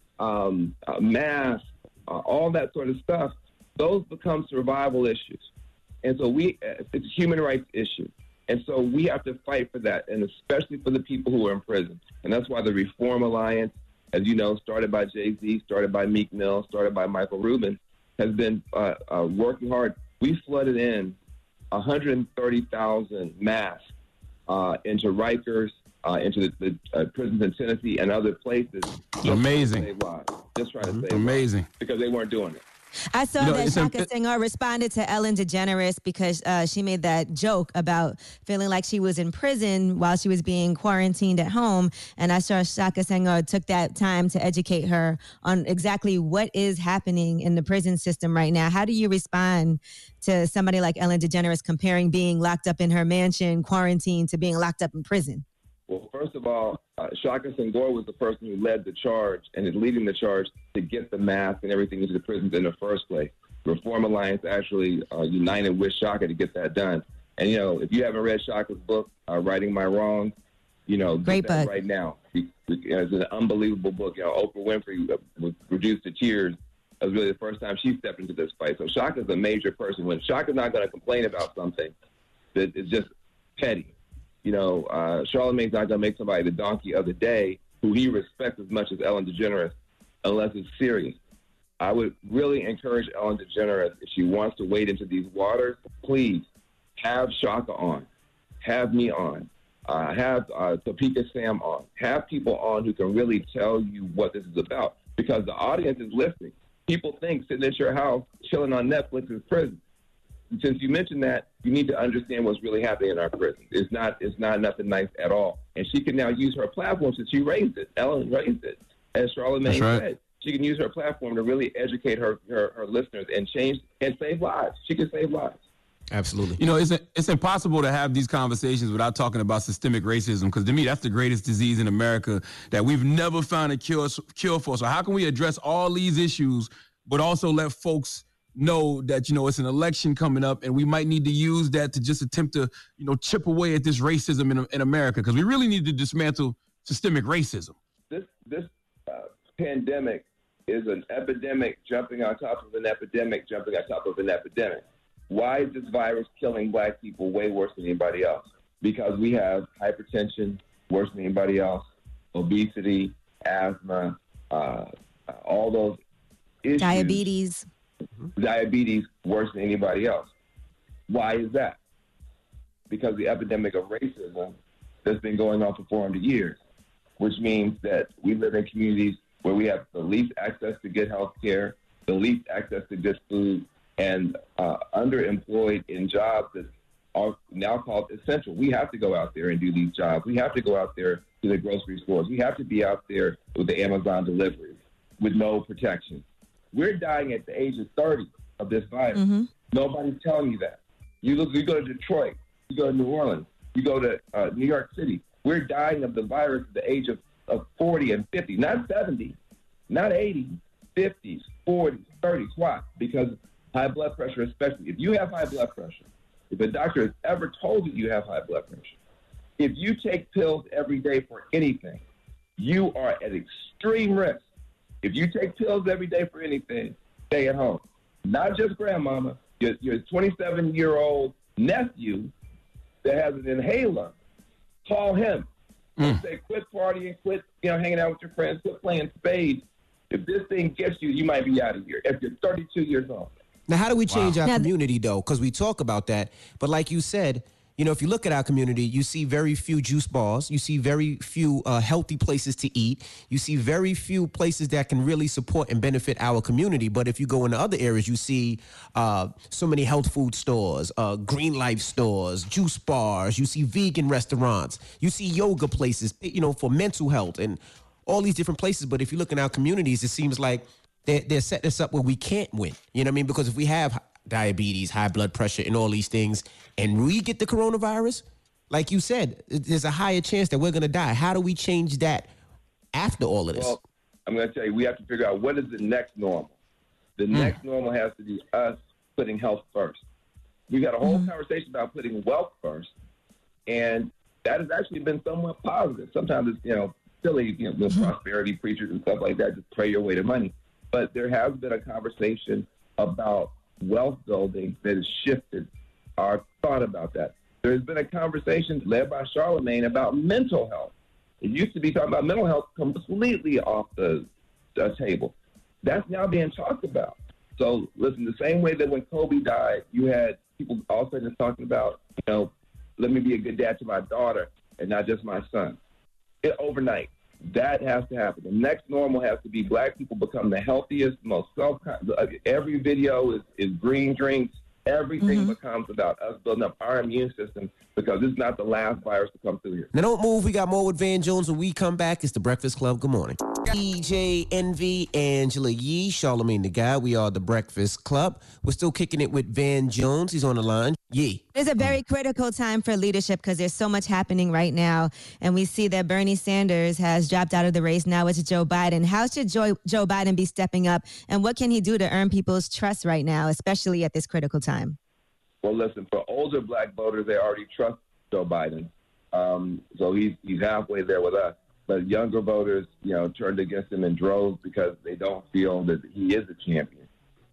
um, uh, masks, uh, all that sort of stuff, those become survival issues. And so we, it's a human rights issue. And so we have to fight for that, and especially for the people who are in prison. And that's why the Reform Alliance, as you know, started by Jay-Z, started by Meek Mill, started by Michael Rubin, has been uh, uh, working hard. We flooded in one hundred thirty thousand masks uh, into Rikers, uh, into the, the uh, prisons in Tennessee and other places. Amazing. Just trying to save lives. Just trying to save Amazing. lives because they weren't doing it. I saw You know, that it's a- Shaka Singer responded to Ellen DeGeneres because uh, she made that joke about feeling like she was in prison while she was being quarantined at home. And I saw Shaka Singer took that time to educate her on exactly what is happening in the prison system right now. How do you respond to somebody like Ellen DeGeneres comparing being locked up in her mansion, quarantined, to being locked up in prison? Well, first of all, uh, Shaka Senghor was the person who led the charge and is leading the charge to get the mask and everything into the prisons in the first place. Reform Alliance actually uh, united with Shaka to get that done. And, you know, if you haven't read Shaka's book, uh, Righting My Wrongs, you know, Great get that book. right now. It's an unbelievable book. You know, Oprah Winfrey was reduced to tears. It was really the first time she stepped into this fight. So Shaka's a major person. When Shaka's not going to complain about something that is just petty. You know, uh, Charlamagne's not going to make somebody the donkey of the day who he respects as much as Ellen DeGeneres unless it's serious. I would really encourage Ellen DeGeneres, if she wants to wade into these waters, please have Shaka on, have me on, uh, have uh, Topeka Sam on, have people on who can really tell you what this is about because the audience is listening. People think sitting at your house, chilling on Netflix is prison. Since you mentioned that, you need to understand what's really happening in our prison. It's not it's not nothing nice at all. And she can now use her platform since she raised it. Ellen raised it. As Charlamagne That's right. said, she can use her platform to really educate her, her, her listeners and change and save lives. She can save lives. Absolutely. You know, it's it's impossible to have these conversations without talking about systemic racism because to me, that's the greatest disease in America that we've never found a cure, cure for. So how can we address all these issues but also let folks know that, you know, it's an election coming up and we might need to use that to just attempt to, you know, chip away at this racism in, in America because we really need to dismantle systemic racism. This this uh, pandemic is an epidemic jumping on top of an epidemic jumping on top of an epidemic. Why is this virus killing black people way worse than anybody else? Because we have hypertension worse than anybody else, obesity, asthma, uh, all those issues. Diabetes. Diabetes worse than anybody else. Why is that? Because the epidemic of racism that's been going on for four hundred years, which means that we live in communities where we have the least access to good health care, the least access to good food, and uh, underemployed in jobs that are now called essential. We have to go out there and do these jobs. We have to go out there to the grocery stores. We have to be out there with the Amazon deliveries with no protection. We're dying at the age of thirty of this virus. Mm-hmm. Nobody's telling you that. You look, you go to Detroit, you go to New Orleans, you go to uh, New York City. We're dying of the virus at the age of, of forty and fifty, not seventy, not eighty, fifties, forties, thirties. Why? Because high blood pressure, especially. If you have high blood pressure, if a doctor has ever told you you have high blood pressure, if you take pills every day for anything, you are at extreme risk. If you take pills every day for anything, stay at home. Not just grandmama, your, your twenty-seven-year-old nephew that has an inhaler, call him. Mm. Say, quit partying, quit you know, hanging out with your friends, quit playing spades. If this thing gets you, you might be out of here. If you're thirty-two years old. Now, how do we change Wow. our Now, community, though? Because we talk about that. But like you said, you know, if you look at our community, you see very few juice bars. You see very few uh, healthy places to eat. You see very few places that can really support and benefit our community. But if you go into other areas, you see uh, so many health food stores, uh, green life stores, juice bars. You see vegan restaurants. You see yoga places, you know, for mental health and all these different places. But if you look in our communities, it seems like they're, they're setting us up where we can't win. You know what I mean? Because if we have diabetes, high blood pressure, and all these things, and we get the coronavirus, like you said, there's a higher chance that we're going to die. How do we change that after all of this? Well, I'm going to tell you, we have to figure out what is the next normal. The Mm. next normal has to be us putting health first. We got a whole Mm-hmm. conversation about putting wealth first, and that has actually been somewhat positive. Sometimes it's, you know, silly, you know, the prosperity preachers and stuff like that, just pray your way to money. But there has been a conversation about wealth building that has shifted our thought about that. There's been a conversation led by Charlemagne about mental health. It used to be talking about mental health completely off the uh, table. That's now being talked about. So, listen, the same way that when Kobe died, you had people all of a sudden talking about, you know, let me be a good dad to my daughter and not just my son. It, overnight, that has to happen. The next normal has to be black people become the healthiest, most self. Every video is, is green drinks. Everything Mm-hmm. becomes about us building up our immune system because this is not the last virus to come through here. Now don't move. We got more with Van Jones when we come back. It's the Breakfast Club. Good morning. D J Envy, Angela Yee, Charlemagne the Guy. We are the Breakfast Club. We're still kicking it with Van Jones. He's on the line. Yee. It's a very critical time for leadership because there's so much happening right now. And we see that Bernie Sanders has dropped out of the race. Now it's Joe Biden. How should Joe, Joe Biden be stepping up? And what can he do to earn people's trust right now, especially at this critical time? Well, listen, for older black voters, they already trust Joe Biden. Um, so he's, he's halfway there with us. But younger voters, you know, turned against him in droves because they don't feel that he is a champion.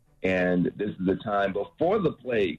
And this is the time before the plague.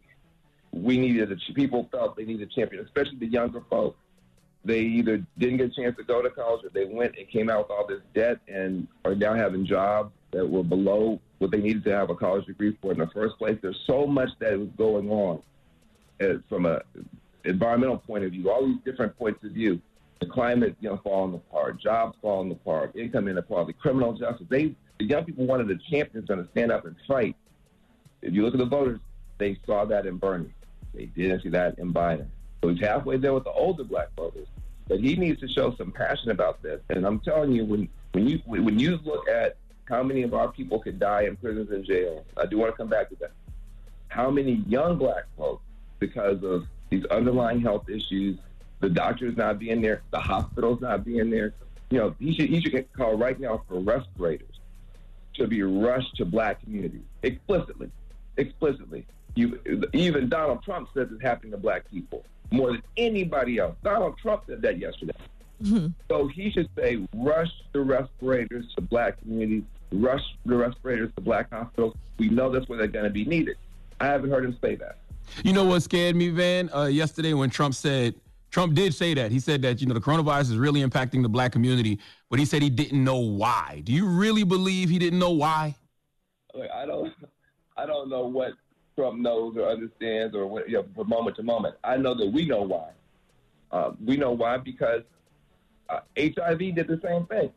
We needed a, people felt they needed a champion, especially the younger folks. They either didn't get a chance to go to college or they went and came out with all this debt and are now having jobs that were below what they needed to have a college degree for in the first place. There's so much that was going on uh, from a environmental point of view, all these different points of view. The climate, you know, falling apart, jobs falling apart, income inequality, criminal justice. They, the young people wanted a champion going to stand up and fight. If you look at the voters, they saw that in Bernie. They didn't see that in Biden. So he's halfway there with the older black voters. But he needs to show some passion about this. And I'm telling you, when, when you when you look at how many of our people could die in prisons and jails, I do want to come back to that. How many young black folks, because of these underlying health issues, the doctors not being there, the hospitals not being there, you know, he should he should get called right now for respirators to be rushed to black communities explicitly, explicitly. You, even Donald Trump says it's happening to black people more than anybody else. Donald Trump said that yesterday. Mm-hmm. So he should say, rush the respirators to black communities, rush the respirators to black hospitals. We know that's where they're going to be needed. I haven't heard him say that. You know what scared me, Van? Uh, yesterday when Trump said, Trump did say that. He said that, you know, the coronavirus is really impacting the black community, but he said he didn't know why. Do you really believe he didn't know why? Look, I don't, I don't know what Trump knows or understands or what, you know, from moment to moment. I know that we know why. Uh, we know why because uh, H I V did the same thing.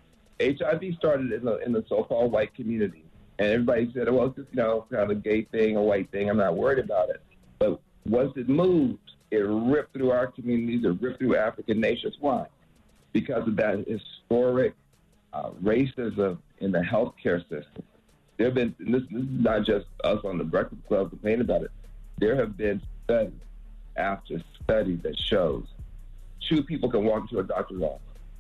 H I V started in the, in the so-called white community. And everybody said, well, it's just, you know, kind of a gay thing, a white thing. I'm not worried about it. But once it moved, it ripped through our communities, it ripped through African nations. Why? Because of that historic uh, racism in the healthcare system. There have been, and this, this is not just us on the Breakfast Club complaining about it, there have been studies after studies that shows two people can walk into a doctor's office,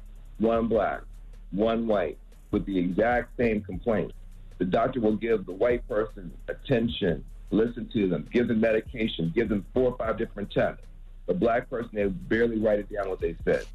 one black, one white, with the exact same complaint. The doctor will give the white person attention, listen to them, give them medication, give them four or five different tests. The black person, they barely write it down what they said.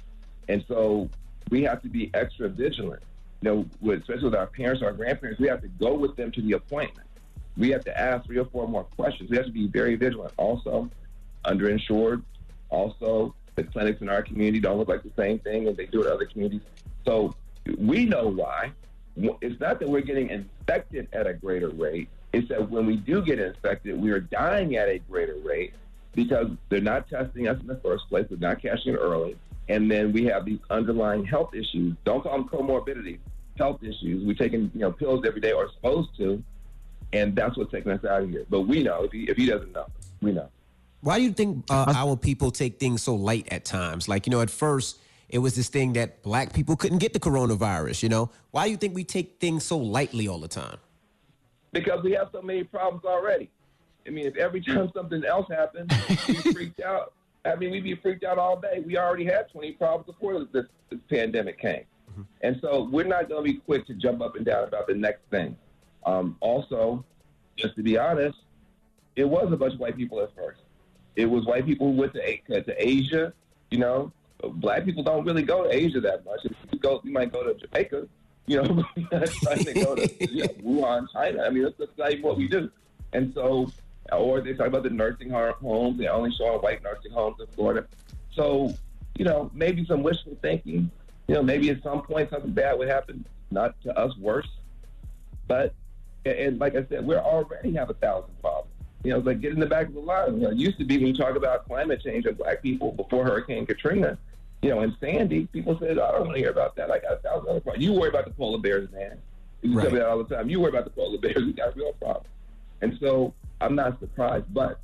And so we have to be extra vigilant. You know, with, especially with our parents, our grandparents, we have to go with them to the appointment. We have to ask three or four more questions. We have to be very vigilant. Also, underinsured. Also, the clinics in our community don't look like the same thing as they do in other communities. So we know why. It's not that we're getting infected at a greater rate. It's that when we do get infected, we are dying at a greater rate because they're not testing us in the first place. They're not catching it early. And then we have these underlying health issues. Don't call them comorbidity. Health issues. We're taking, you know, pills every day, or supposed to, and that's what's taking us out of here. But we know. If he, if he doesn't know, we know. Why do you think uh, our people take things so light at times? Like, you know, at first it was this thing that black people couldn't get the coronavirus, you know? Why do you think we take things so lightly all the time? Because we have so many problems already. I mean, if every time something else happened, we freaked out. I mean, we'd be freaked out all day. We already had twenty problems before this, this pandemic came. Mm-hmm. And so we're not going to be quick to jump up and down about the next thing. Um, also, just to be honest, it was a bunch of white people at first. It was white people who went to, to Asia, you know. Black people don't really go to Asia that much. If you go, you might go to Jamaica, you know, we're not trying to go to you know, Wuhan, China. I mean, that's, that's not even what we do. And so, or they talk about the nursing homes. They only show white nursing homes in Florida. So, you know, maybe some wishful thinking. You know, maybe at some point something bad would happen, not to us worse. But, and, and like I said, we already have a thousand problems. You know, it's like get in the back of the line. You know, it used to be when you talk about climate change and black people before Hurricane Katrina, you know, and Sandy, people said, oh, I don't want to hear about that. I got a thousand other problems. You worry about the polar bears, man. You right. tell me that all the time. You worry about the polar bears. You got a real problem. And so I'm not surprised, but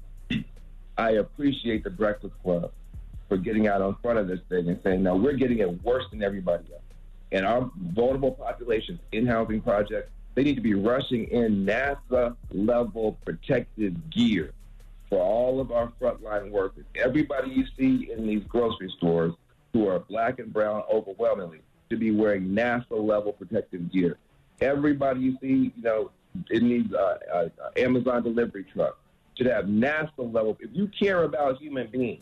I appreciate the Breakfast Club for getting out in front of this thing and saying, no, we're getting it worse than everybody else. And our vulnerable populations in housing projects, they need to be rushing in NASA-level protective gear for all of our frontline workers. Everybody you see in these grocery stores who are black and brown overwhelmingly should be wearing NASA-level protective gear. Everybody you see, you know, in these uh, uh, Amazon delivery trucks should have NASA-level. If you care about human beings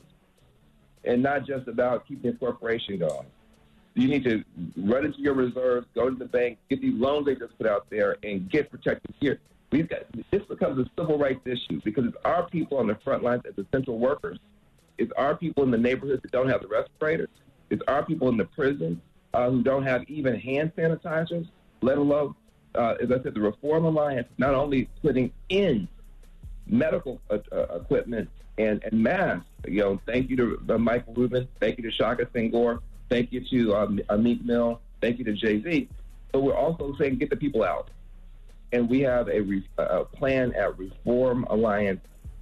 and not just about keeping a corporation going, you need to run into your reserves, go to the bank, get these loans they just put out there, and get protective gear. We've got, this becomes a civil rights issue because it's our people on the front lines as essential workers. It's our people in the neighborhoods that don't have the respirators. It's our people in the prisons uh, who don't have even hand sanitizers, let alone, uh, as I said, the Reform Alliance not only putting in medical uh, uh, equipment and, and masks. You know, thank you to uh, Michael Rubin. Thank you to Shaka Senghor. Thank you to um, Meek Mill. Thank you to Jay-Z. But we're also saying get the people out. And we have a, re- a plan at reform alliance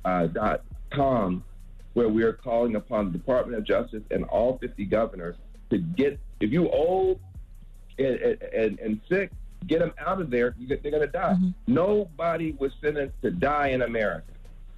dot com where we are calling upon the Department of Justice and all fifty governors to get, if you old and, and, and sick, get them out of there. They're going to die. Mm-hmm. Nobody was sentenced to die in America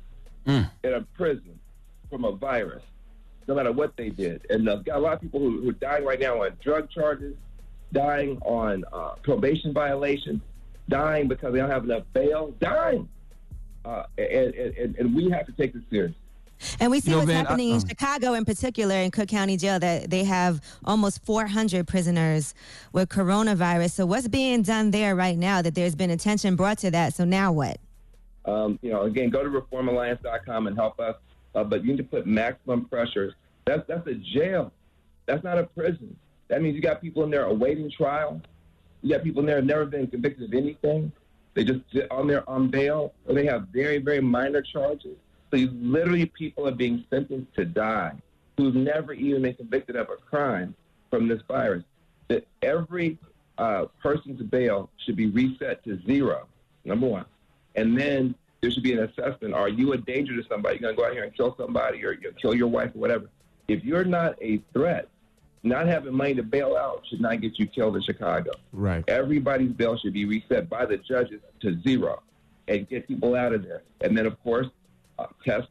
mm. in a prison from a virus, no matter what they did. And I've got a lot of people who, who are dying right now on drug charges, dying on uh, probation violations, dying because they don't have enough bail, dying. Uh, and, and, and we have to take this seriously. And we see No, what's man, happening I, in Chicago in particular, in Cook County Jail, that they have almost four hundred prisoners with coronavirus. So what's being done there right now that there's been attention brought to that? So now what? Um, you know, again, go to reform alliance dot com and help us. Uh, but you need to put maximum pressure. That's, that's a jail. That's not a prison. That means you got people in there awaiting trial. You got people in there who have never been convicted of anything. They just sit on there on bail, or they have very, very minor charges. So you, literally people are being sentenced to die who've never even been convicted of a crime from this virus. That every uh, person's bail should be reset to zero, number one. And then there should be an assessment. Are you a danger to somebody? You're going to go out here and kill somebody or kill your wife or whatever. If you're not a threat, not having money to bail out should not get you killed in Chicago. Right. Everybody's bail should be reset by the judges to zero and get people out of there. And then, of course, uh, tests,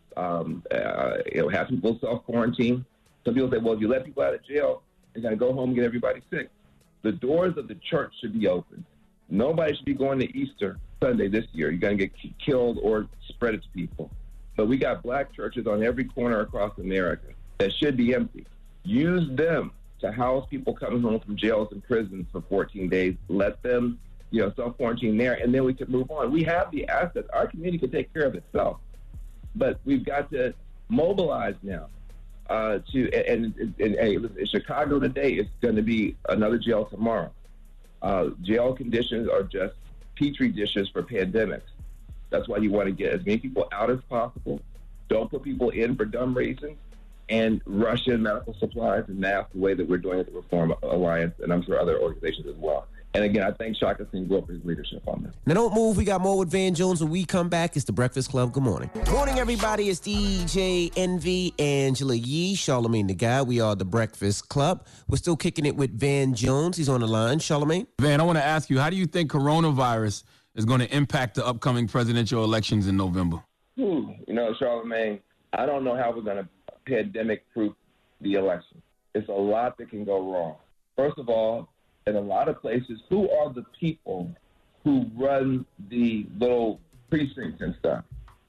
um, uh, you know, have people self-quarantine. Some people say, well, if you let people out of jail, they're going to go home and get everybody sick. The doors of the church should be open. Nobody should be going to Easter Sunday this year. You're going to get killed or spread it to people. But we got black churches on every corner across America that should be empty. Use them to house people coming home from jails and prisons for fourteen days. Let them, you know, self-quarantine there, and then we can move on. We have the assets. Our community can take care of itself. But we've got to mobilize now. Uh, to and, and, and, and in Chicago today, it's going to be another jail tomorrow. Uh, jail conditions are just petri dishes for pandemics. That's why you want to get as many people out as possible. Don't put people in for dumb reasons, and rush in medical supplies and masks the way that we're doing at the Reform Alliance, and I'm sure other organizations as well. And again, I thank Shaka Senghor for his leadership on this. Now don't move. We got more with Van Jones. When we come back, it's the Breakfast Club. Good morning. Morning, everybody. It's D J Envy, Angela Yee, Charlamagne the Guy. We are the Breakfast Club. We're still kicking it with Van Jones. He's on the line. Charlamagne? Van, I want to ask you, how do you think coronavirus is going to impact the upcoming presidential elections in November? Ooh, you know, Charlamagne, I don't know how we're going to pandemic-proof the election. It's a lot that can go wrong. First of all, in a lot of places, who are the people who run the little precincts and stuff?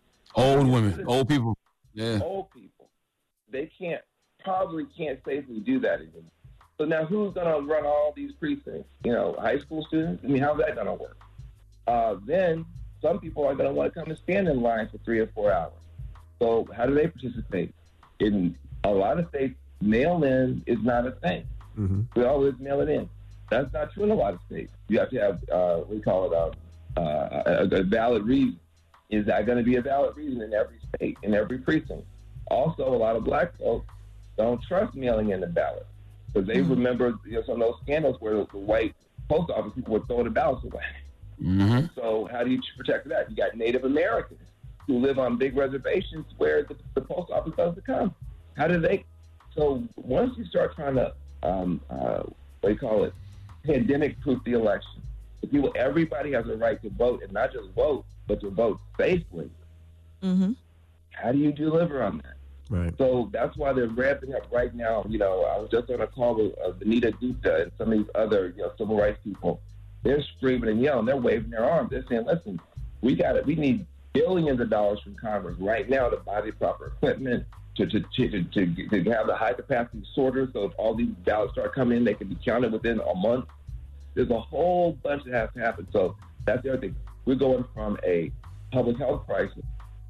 Old women, old people. Yeah. Old people. They can't, probably can't safely do that anymore. So now who's going to run all these precincts? You know, high school students? I mean, how's that going to work? Uh, then some people are going to want to come and stand in line for three or four hours. So how do they participate? In a lot of states, mail-in is not a thing. Mm-hmm. We always mail it in. That's not true in a lot of states. You have to have, uh, what do you call it, uh, uh, a, a valid reason. Is that going to be a valid reason in every state, in every precinct? Also, a lot of black folks don't trust mailing in the ballot because they mm-hmm. remember you know, some of those scandals where the, the white post office people were throwing the ballots away. Mm-hmm. So how do you protect that? You got Native Americans who live on big reservations where the, the post office doesn't come. How do they? So once you start trying to, um, uh, what do you call it, pandemic-proof the election, the people, everybody has a right to vote, and not just vote, but to vote safely. Mm-hmm. How do you deliver on that? Right. So that's why they're ramping up right now. You know, I was just on a call with uh, Benita Gupta and some of these other you know, civil rights people. They're screaming and yelling. They're waving their arms. They're saying, listen, we got it. We need billions of dollars from Congress right now to buy the proper equipment, to to, to, to, to have the high-capacity sorters so if all these ballots start coming in, they can be counted within a month. There's a whole bunch that has to happen. So that's the other thing. We're going from a public health crisis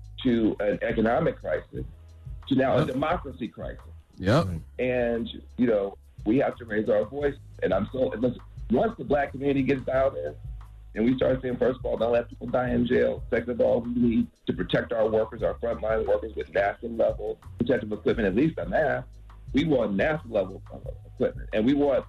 to an economic crisis to now a democracy crisis. Yep. And, you know, we have to raise our voice. And I'm so, listen, once the black community gets dialed in, and we start saying, first of all, don't let people die in jail. Second of all, we need to protect our workers, our frontline workers with national level protective equipment, at least a mask. We want national level equipment. And we want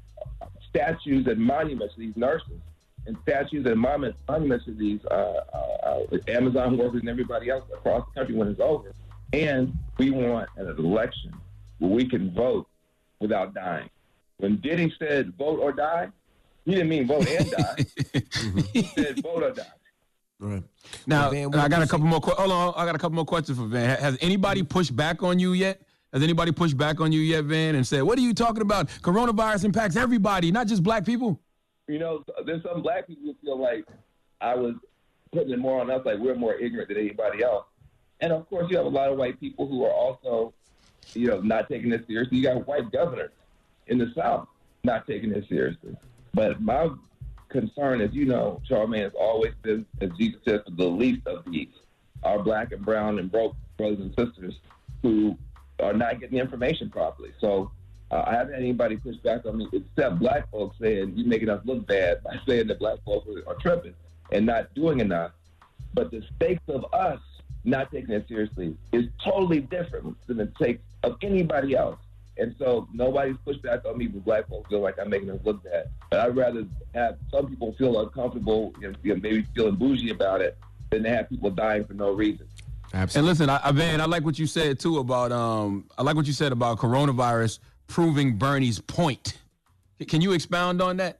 statues and monuments to these nurses and statues and monuments, monuments to these uh, uh, uh, Amazon workers and everybody else across the country when it's over. And we want an election where we can vote without dying. When Diddy said vote or die, he didn't mean vote and die. He said vote or die. Right. Now, Van, I got a couple more. Hold on, I got a couple more questions for Van. Has anybody pushed back on you yet? Has anybody pushed back on you yet, Van, and said, "What are you talking about? Coronavirus impacts everybody, not just black people." You know, there's some black people who feel like I was putting it more on us, like we're more ignorant than anybody else. And of course, you have a lot of white people who are also, you know, not taking this seriously. You got white governors in the South not taking this seriously. But my concern, as you know, Charlamagne, has always been, as Jesus says, for the least of these, our black and brown and broke brothers and sisters who are not getting the information properly. So uh, I haven't had anybody push back on me except black folks saying, you're making us look bad by saying that black folks are tripping and not doing enough. But the stakes of us not taking it seriously is totally different than the stakes of anybody else. And so nobody's pushed back on me, but black folks feel like I'm making us look bad. But I'd rather have some people feel uncomfortable and you know, maybe feeling bougie about it than to have people dying for no reason. Absolutely. And listen, I, I, Van, I like what you said too about um, I like what you said about coronavirus proving Bernie's point. Can you expound on that?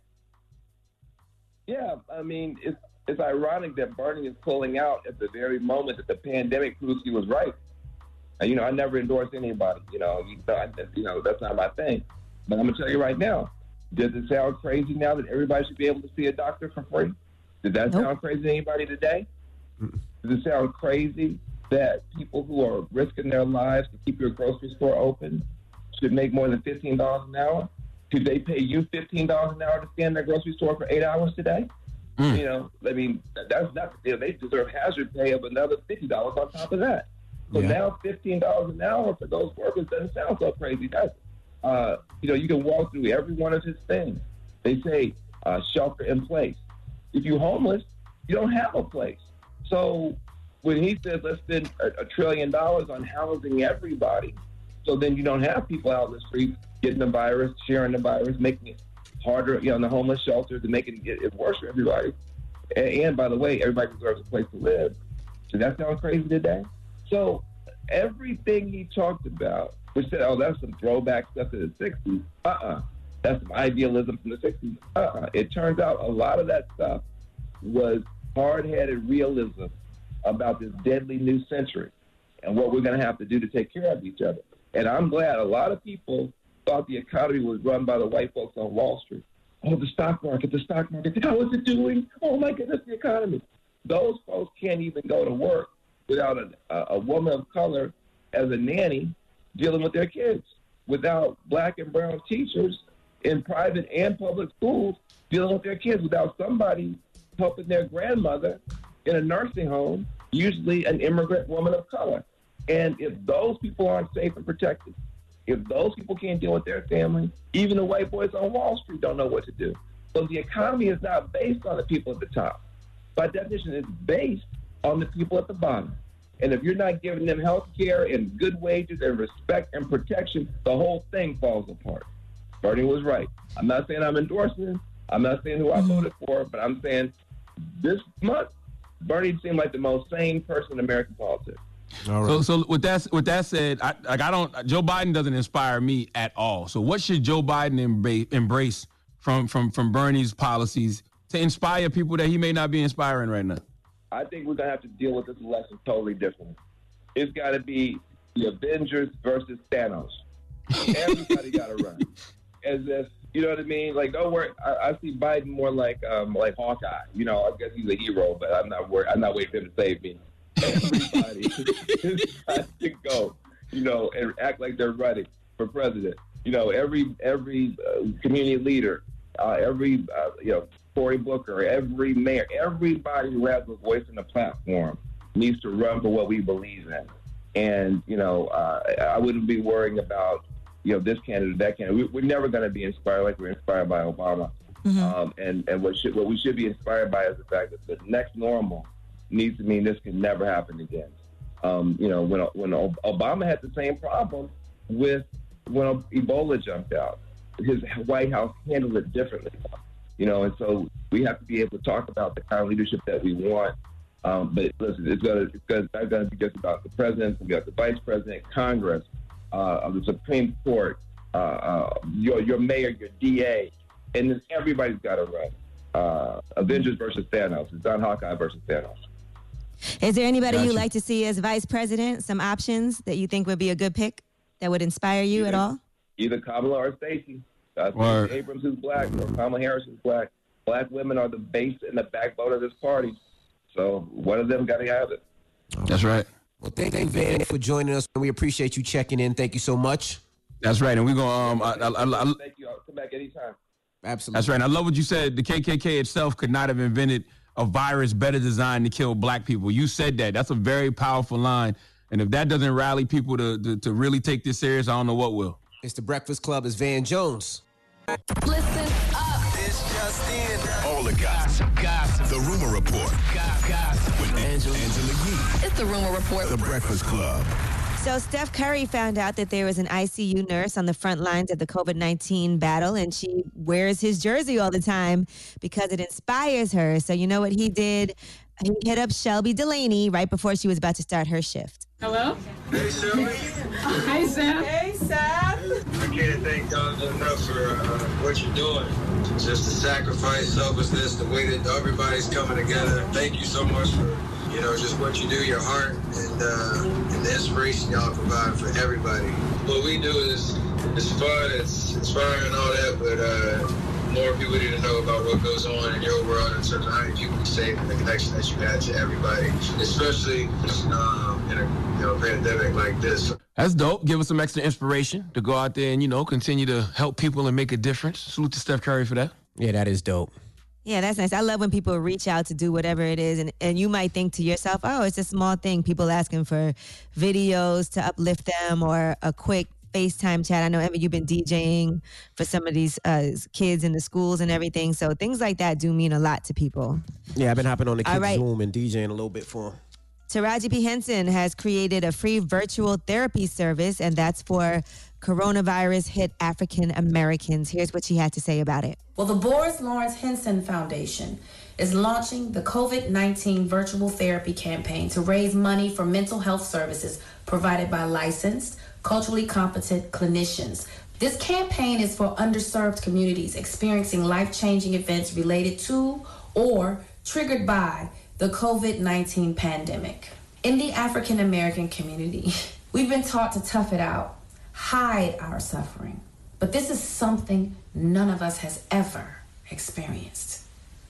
Yeah, I mean, it's it's ironic that Bernie is pulling out at the very moment that the pandemic proves he was right. And, you know, I never endorse anybody. You know, you know, I, you know, that's not my thing. But I'm gonna tell you right now, does it sound crazy now that everybody should be able to see a doctor for free? Did that nope. sound crazy to anybody today? Mm-mm. Does it sound crazy that people who are risking their lives to keep your grocery store open should make more than fifteen dollars an hour? Could they pay you fifteen dollars an hour to stand in their grocery store for eight hours today? Mm. You know, I mean, that's not, you know, they deserve hazard pay of another fifty dollars on top of that. So yeah. now fifteen dollars an hour for those workers doesn't sound so crazy, does it? Uh, you know, you can walk through every one of his things. They say uh, shelter in place. If you're homeless, you don't have a place. So when he says let's spend a, a trillion dollars on housing everybody, so then you don't have people out in the streets getting the virus, sharing the virus, making it harder, you know, in the homeless shelters and making it, it worse for everybody. And, and by the way, everybody deserves a place to live. Does that sound crazy today? So everything he talked about, which said, oh, that's some throwback stuff to the sixties. Uh-uh. That's some idealism from the sixties. Uh-uh. It turns out a lot of that stuff was hard-headed realism about this deadly new century and what we're going to have to do to take care of each other. And I'm glad a lot of people thought the economy was run by the white folks on Wall Street. Oh, the stock market, the stock market, how is it doing? Oh, my goodness, the economy. Those folks can't even go to work without a, a woman of color as a nanny dealing with their kids, without black and brown teachers in private and public schools dealing with their kids, without somebody helping their grandmother in a nursing home, usually an immigrant woman of color. And if those people aren't safe and protected, if those people can't deal with their family, even the white boys on Wall Street don't know what to do. So the economy is not based on the people at the top. By definition, it's based on the people at the bottom. And if you're not giving them health care and good wages and respect and protection, the whole thing falls apart. Bernie was right. I'm not saying I'm endorsing him. I'm not saying who I voted for, but I'm saying this month, Bernie seemed like the most sane person in American politics. All right. So, so with that with that said, I, like I don't. Joe Biden doesn't inspire me at all. So, what should Joe Biden embrace, embrace from from from Bernie's policies to inspire people that he may not be inspiring right now? I think we're gonna have to deal with this election totally differently. It's got to be the Avengers versus Thanos. Everybody got to run. As if, you know what I mean? Like, don't worry. I, I see Biden more like um, like Hawkeye. You know, I guess he's a hero, but I'm not worried. I'm not waiting for him to save me. Everybody has to go, you know, and act like they're running for president. You know, every every uh, community leader, uh, every uh, you know, Cory Booker, every mayor, everybody who has a voice in the platform needs to run for what we believe in. And you know, uh, I wouldn't be worrying about, you know, this candidate, that candidate. We, we're never going to be inspired like we're inspired by Obama. Mm-hmm. Um, and and what should what we should be inspired by is the fact that the next normal needs to mean this can never happen again. Um, you know, when when Obama had the same problem with when Ebola jumped out, his White House handled it differently. You know, and so we have to be able to talk about the kind of leadership that we want. Um, but listen, it's gonna it's, gonna, it's not going to be just about the president. It's going to be about the vice president, Congress, uh, the Supreme Court, uh, uh, your your mayor, your D A, and this, everybody's got to run. Uh, Avengers versus Thanos. It's not Hawkeye versus Thanos. Is there anybody Gotcha. you'd like to see as vice president? Some options that you think would be a good pick that would inspire you Either- at all? Either Kamala or Stacey. Uh, Word. Stacey Abrams is black, or Kamala Harris is black. Black women are the base and the backbone of this party. So one of them got to have it. That's right. Well, thank you, Van, for joining us. We appreciate you checking in. Thank you so much. That's right. And we're going to, um, I, I, I, I, Thank you. I'll come back anytime. Absolutely. that's right. And I love what you said. The K K K itself could not have invented a virus better designed to kill black people. You said that. That's a very powerful line. And if that doesn't rally people to, to, to really take this serious, I don't know what will. It's the Breakfast Club. It's Van Jones. Listen up. This just in. All the gossip. Gossip. The Rumor Report. Gossip. With Angela, Angela Yee. It's the Rumor Report. The Breakfast Club. So Steph Curry found out that there was an I C U nurse on the front lines of the COVID nineteen battle, and she wears his jersey all the time because it inspires her. So you know what he did? He hit up Shelby Delaney right before she was about to start her shift. Hello? Hey, Shelby. Hi, Sam. Hey, Sam. I can't thank y'all enough for uh, what you're doing. Just the sacrifice, selflessness, the way that everybody's coming together. Thank you so much for, you know, just what you do, your heart, and, uh, and the inspiration y'all provide for everybody. What we do is it's fun, it's inspiring and all that, but uh, more people need to know about what goes on in your world in terms of how many people you save and the connection that you had to everybody, especially um, in a you know, pandemic like this. That's dope. Give us some extra inspiration to go out there and, you know, continue to help people and make a difference. Salute to Steph Curry for that. Yeah, that is dope. Yeah, that's nice. I love when people reach out to do whatever it is, and, and you might think to yourself, oh, it's a small thing. People asking for videos to uplift them or a quick FaceTime chat. I know, Emma, you've been DJing for some of these uh, kids in the schools and everything. So things like that do mean a lot to people. Yeah, I've been hopping on the All kids' right. Zoom and DJing a little bit for them. Taraji P. Henson has created a free virtual therapy service, and that's for coronavirus hit African Americans. Here's what she had to say about it. Well, the Boris Lawrence Henson Foundation is launching the COVID nineteen virtual therapy campaign to raise money for mental health services provided by licensed, culturally competent clinicians. This campaign is for underserved communities experiencing life-changing events related to or triggered by the COVID nineteen pandemic. In the African American community, we've been taught to tough it out, hide our suffering. But this is something none of us has ever experienced.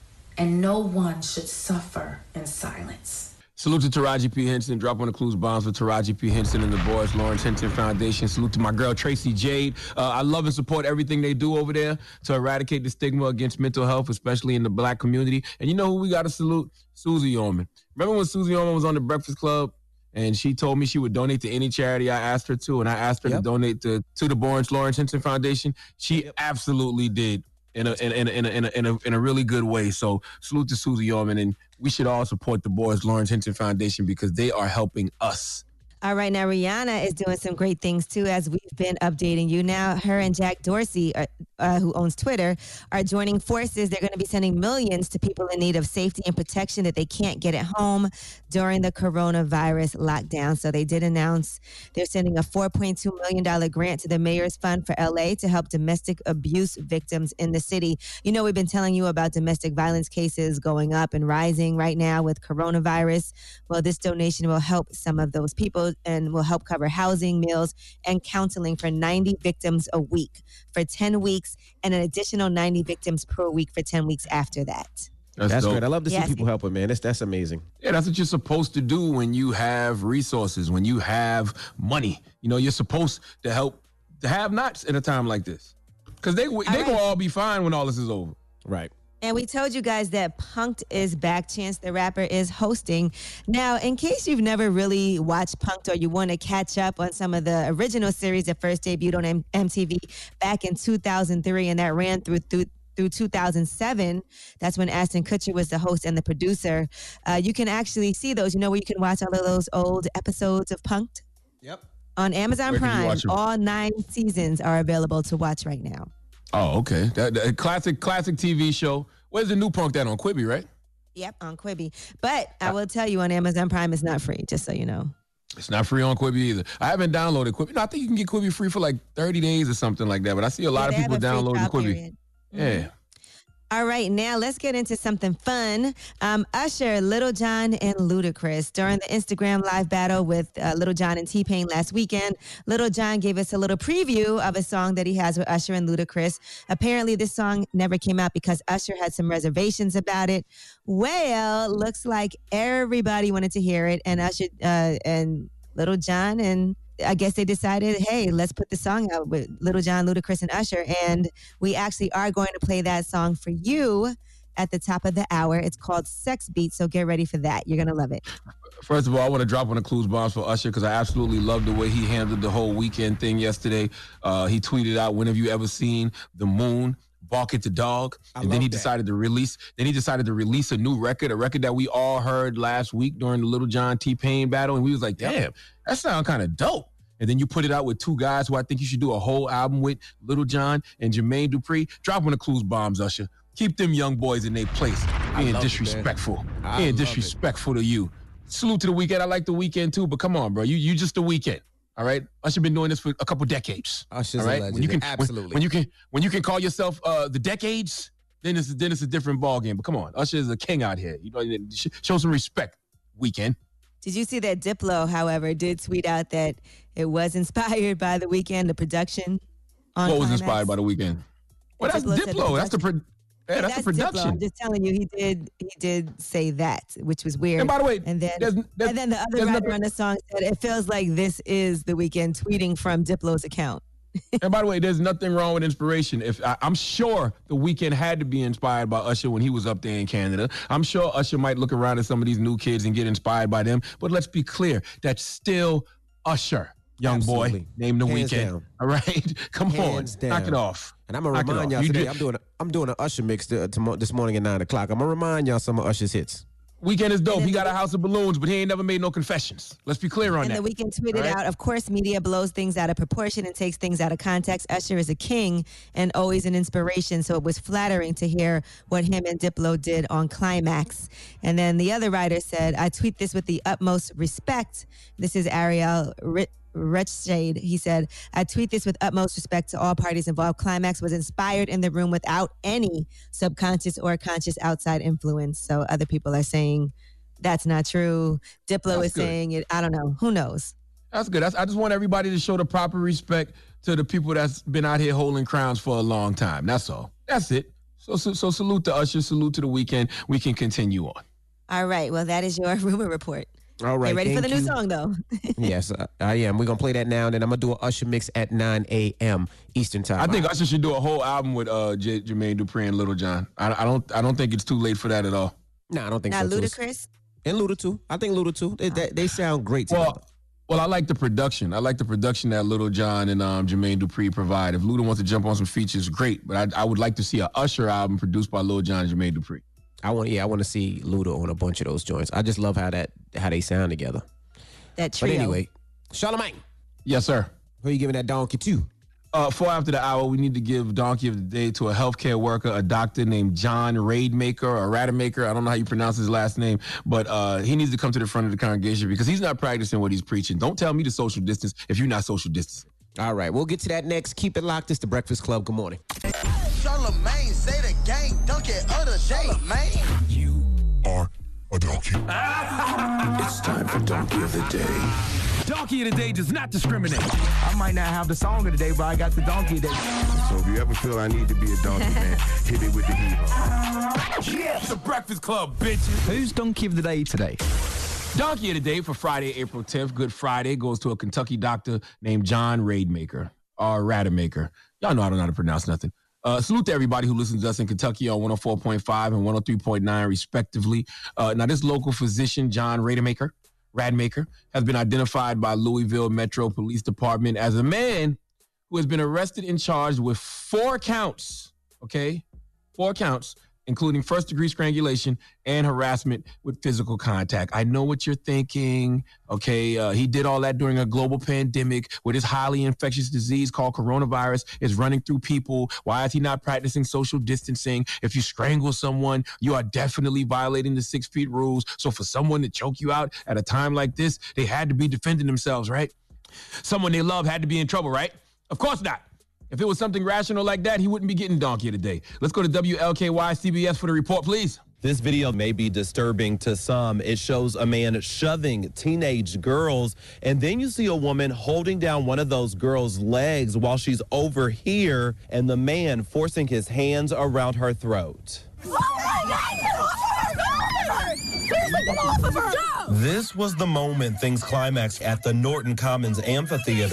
And no one should suffer in silence. Salute to Taraji P. Henson. Drop on the clues bombs for Taraji P. Henson and the Boris Lawrence Henson Foundation. Salute to my girl, Tracy Jade. Uh, I love and support everything they do over there to eradicate the stigma against mental health, especially in the black community. And you know who we got to salute? Susie Orman. Remember when Susie Orman was on the Breakfast Club and she told me she would donate to any charity I asked her to, and I asked her yep. to donate to, to the Boris Lawrence Henson Foundation? She yep. absolutely did. In a, in, a, in, a, in, a, in, a, in a really good way. So salute to Susie Orman, and we should all support the Boris Lawrence Henson Foundation because they are helping us. All right, now Rihanna is doing some great things too, as we've been updating you. Now, her and Jack Dorsey, uh, uh, who owns Twitter, are joining forces. They're going to be sending millions to people in need of safety and protection that they can't get at home during the coronavirus lockdown. So they did announce they're sending a four point two million dollars grant to the Mayor's Fund for L A to help domestic abuse victims in the city. You know, we've been telling you about domestic violence cases going up and rising right now with coronavirus. Well, this donation will help some of those people and will help cover housing, meals, and counseling for ninety victims a week for ten weeks and an additional ninety victims per week for ten weeks after that. That's, that's dope. great. I love to yes. see people helping, man. That's, that's amazing. Yeah, that's what you're supposed to do when you have resources, when you have money. You know, you're supposed to help the have-nots in a time like this because they, they right. going to all be fine when all this is over. Right. And we told you guys that Punk'd is back. Chance the Rapper is hosting. Now, in case you've never really watched Punk'd or you want to catch up on some of the original series that first debuted on M- MTV back in two thousand three and that ran through through through two thousand seven, that's when Ashton Kutcher was the host and the producer. Uh, you can actually see those. You know where you can watch all of those old episodes of Punk'd? Yep. On Amazon Where Prime, all nine seasons are available to watch right now. Oh, okay. That, that classic, classic T V show. Where's the new Punk'd at? On Quibi, right? Yep, on Quibi. But I will tell you, on Amazon Prime, it's not free, just so you know. It's not free on Quibi either. I haven't downloaded Quibi. No, I think you can get Quibi free for like thirty days or something like that. But I see a lot yeah, of people downloading Quibi. Mm-hmm. Yeah. All right, now let's get into something fun. Um, Usher, Lil Jon, and Ludacris. During the Instagram live battle with uh, Lil Jon and T-Pain last weekend, Lil Jon gave us a little preview of a song that he has with Usher and Ludacris. Apparently, this song never came out because Usher had some reservations about it. Well, looks like everybody wanted to hear it, and Usher uh, and Lil Jon and I guess they decided, hey, let's put the song out with Lil Jon, Ludacris, and Usher. And we actually are going to play that song for you at the top of the hour. It's called Sex Beat, so get ready for that. You're going to love it. First of all, I want to drop on the clues bombs for Usher because I absolutely love the way he handled the whole weekend thing yesterday. Uh, he tweeted out, when have you ever seen the moon bark at the dog? I and then he that. decided to release, then he decided to release a new record, a record that we all heard last week during the Lil Jon T-Pain battle. And we was like, damn, yep. that sounds kind of dope. And then you put it out with two guys who I think you should do a whole album with, Lil Jon and Jermaine Dupri. Drop on the clues bombs, Usher. Keep them young boys in their place. Being disrespectful. It, Being disrespectful it. to you. Salute to the weekend. I like the weekend too, but come on, bro. You you just the weekend. All right. Usher been doing this for a couple decades. Usher's all right? a legend. When you can, Absolutely. When, when you can when you can call yourself uh, the decades, then it's then it's a different ball game. But come on, Usher is a king out here. You know, show some respect. Weekend. Did you see that Diplo, however, did tweet out that it was inspired by the weekend, the production on What was Climax? inspired by the weekend? Well, that's Diplo said Diplo. the That's the pro- yeah, that's, that's the production. Diplo. I'm just telling you, he did he did say that, which was weird. And by the way, and then there's, there's, and then the other there's writer nothing- on the song said it feels like this is the weekend, tweeting from Diplo's account. And by the way, there's nothing wrong with inspiration. If I, I'm sure the weekend had to be inspired by Usher when he was up there in Canada. I'm sure Usher might look around at some of these new kids and get inspired by them. But let's be clear, that's still Usher, young Absolutely. boy. Name the Hands weekend. down. All right, come Hands on, down. knock it off. And I'm gonna Knock it remind off. y'all You today. did- I'm doing a, I'm doing an Usher mix to, to, this morning at nine o'clock. I'm gonna remind y'all some of Usher's hits. Weekend is dope. He got a house of balloons, but he ain't never made no confessions. Let's be clear on And that. the weekend tweeted All right? out, of course, media blows things out of proportion and takes things out of context. Usher is a king and always an inspiration, so it was flattering to hear what him and Diplo did on Climax. And then the other writer said, I tweet this with the utmost respect. This is Ariel Rit- Rechshade. He said, I tweet this with utmost respect to all parties involved. Climax was inspired in the room without any subconscious or conscious outside influence. So other people are saying That's not true. Diplo That's is good. saying it. I don't know. Who knows? That's good. That's, I just want everybody to show the proper respect to the people that's been out here holding crowns for a long time. That's all. That's it. So, so, so salute to Usher. Salute to the weekend. We can continue on. All right. Well, that is your rumor report. All right. Get ready for the thank new you. song, though. Yes, uh, I am. We're going to play that now, and then I'm going to do an Usher mix at nine a.m. Eastern time. I think Usher should do a whole album with uh, J- Jermaine Dupri and Little John. I, I don't. I don't think it's too late for that at all. No, I don't think Not so. too. Ludacris? And Luda too. I think Luda too. They, they, they sound great together. Well, well, I like the production. I like the production that Little John and um, Jermaine Dupri provide. If Luda wants to jump on some features, great. But I, I would like to see an Usher album produced by Lil Jon and Jermaine Dupri. I want, yeah, I want to see Luda on a bunch of those joints. I just love how that how they sound together. That But trio. anyway, Charlamagne, Yes, sir. who are you giving that donkey to? Uh, four after the hour, we need to give Donkey of the Day to a healthcare worker, a doctor named John Rademacher or Rademacher. I don't know how you pronounce his last name, but uh, he needs to come to the front of the congregation because he's not practicing what he's preaching. Don't tell me to social distance if you're not social distancing. All right, we'll get to that next. Keep it locked. It's the Breakfast Club. Good morning. Charlamagne, say the gang, dunk it of the day, man. You are a donkey. It's time for Donkey of the Day. Donkey of the Day does not discriminate. I might not have the song of the day, but I got the donkey of the day. So if you ever feel I need to be a donkey, man, hit me with the heat. Yeah, it's the Breakfast Club, bitches. Who's Donkey of the Day today? Donkey of the Day for Friday, April tenth, Good Friday, goes to a Kentucky doctor named John Rademacher, or Rademacher. Y'all know I don't know how to pronounce nothing. Uh, salute to everybody who listens to us in Kentucky on one oh four point five and one oh three point nine, respectively. Uh, now, this local physician, John Rademacher, Rademacher, has been identified by Louisville Metro Police Department as a man who has been arrested and charged with four counts, okay? Four counts, including first-degree strangulation and harassment with physical contact. I know what you're thinking, okay? Uh, he did all that during a global pandemic where this highly infectious disease called coronavirus is running through people. Why is he not practicing social distancing? If you strangle someone, you are definitely violating the six feet rules. So for someone to choke you out at a time like this, they had to be defending themselves, right? Someone they love had to be in trouble, right? Of course not. If it was something rational like that, he wouldn't be getting Donkey of the Day. Let's go to W L K Y C B S for the report, please. This video may be disturbing to some. It shows a man shoving teenage girls, and then you see a woman holding down one of those girls' legs while she's over here, and the man forcing his hands around her throat. This was the moment things climaxed at the Norton Commons Amphitheater.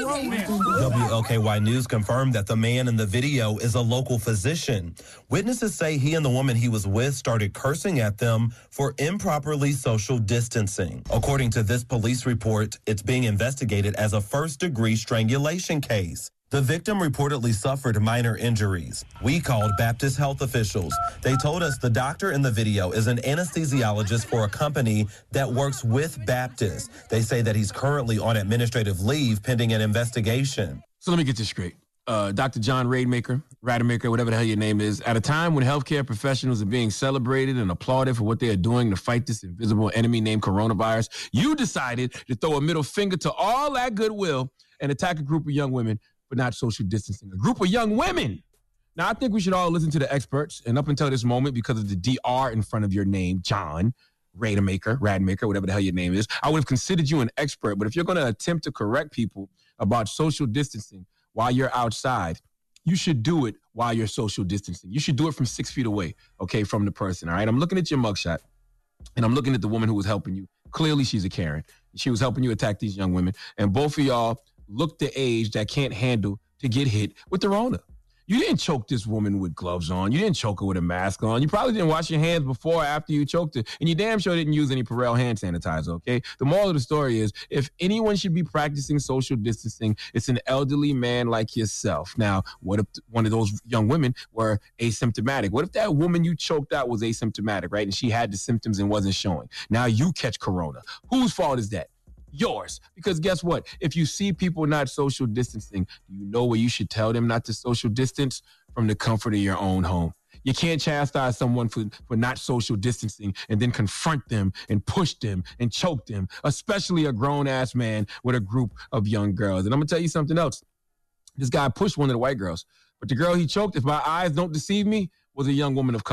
W L K Y News confirmed that the man in the video is a local physician. Witnesses say he and the woman he was with started cursing at them for improperly social distancing. According to this police report, it's being investigated as a first-degree strangulation case. The victim reportedly suffered minor injuries. We called Baptist health officials. They told us the doctor in the video is an anesthesiologist for a company that works with Baptist. They say that he's currently on administrative leave pending an investigation. So let me get this straight. Uh, Doctor John Rademacher, Rademacher, whatever the hell your name is, at a time when healthcare professionals are being celebrated and applauded for what they are doing to fight this invisible enemy named coronavirus, you decided to throw a middle finger to all that goodwill and attack a group of young women for not social distancing. A group of young women. Now, I think we should all listen to the experts. And up until this moment, because of the D R in front of your name, John Rademacher, Rademacher, whatever the hell your name is, I would have considered you an expert. But if you're going to attempt to correct people about social distancing while you're outside, you should do it while you're social distancing. You should do it from six feet away, okay, from the person, all right? I'm looking at your mugshot, and I'm looking at the woman who was helping you. Clearly, she's a Karen. She was helping you attack these young women. And both of y'all look the age that can't handle to get hit with the Rona. You didn't choke this woman with gloves on. You didn't choke her with a mask on. You probably didn't wash your hands before or after you choked her. And you damn sure didn't use any Purell hand sanitizer, okay? The moral of the story is, if anyone should be practicing social distancing, it's an elderly man like yourself. Now, what if one of those young women were asymptomatic? What if that woman you choked out was asymptomatic, right? And she had the symptoms and wasn't showing. Now you catch corona. Whose fault is that? Yours. Because guess what? If you see people not social distancing, you know where you should tell them not to social distance? From the comfort of your own home. You can't chastise someone for, for not social distancing and then confront them and push them and choke them, especially a grown-ass man with a group of young girls. And I'm going to tell you something else. This guy pushed one of the white girls, but the girl he choked, if my eyes don't deceive me, was a young woman of color.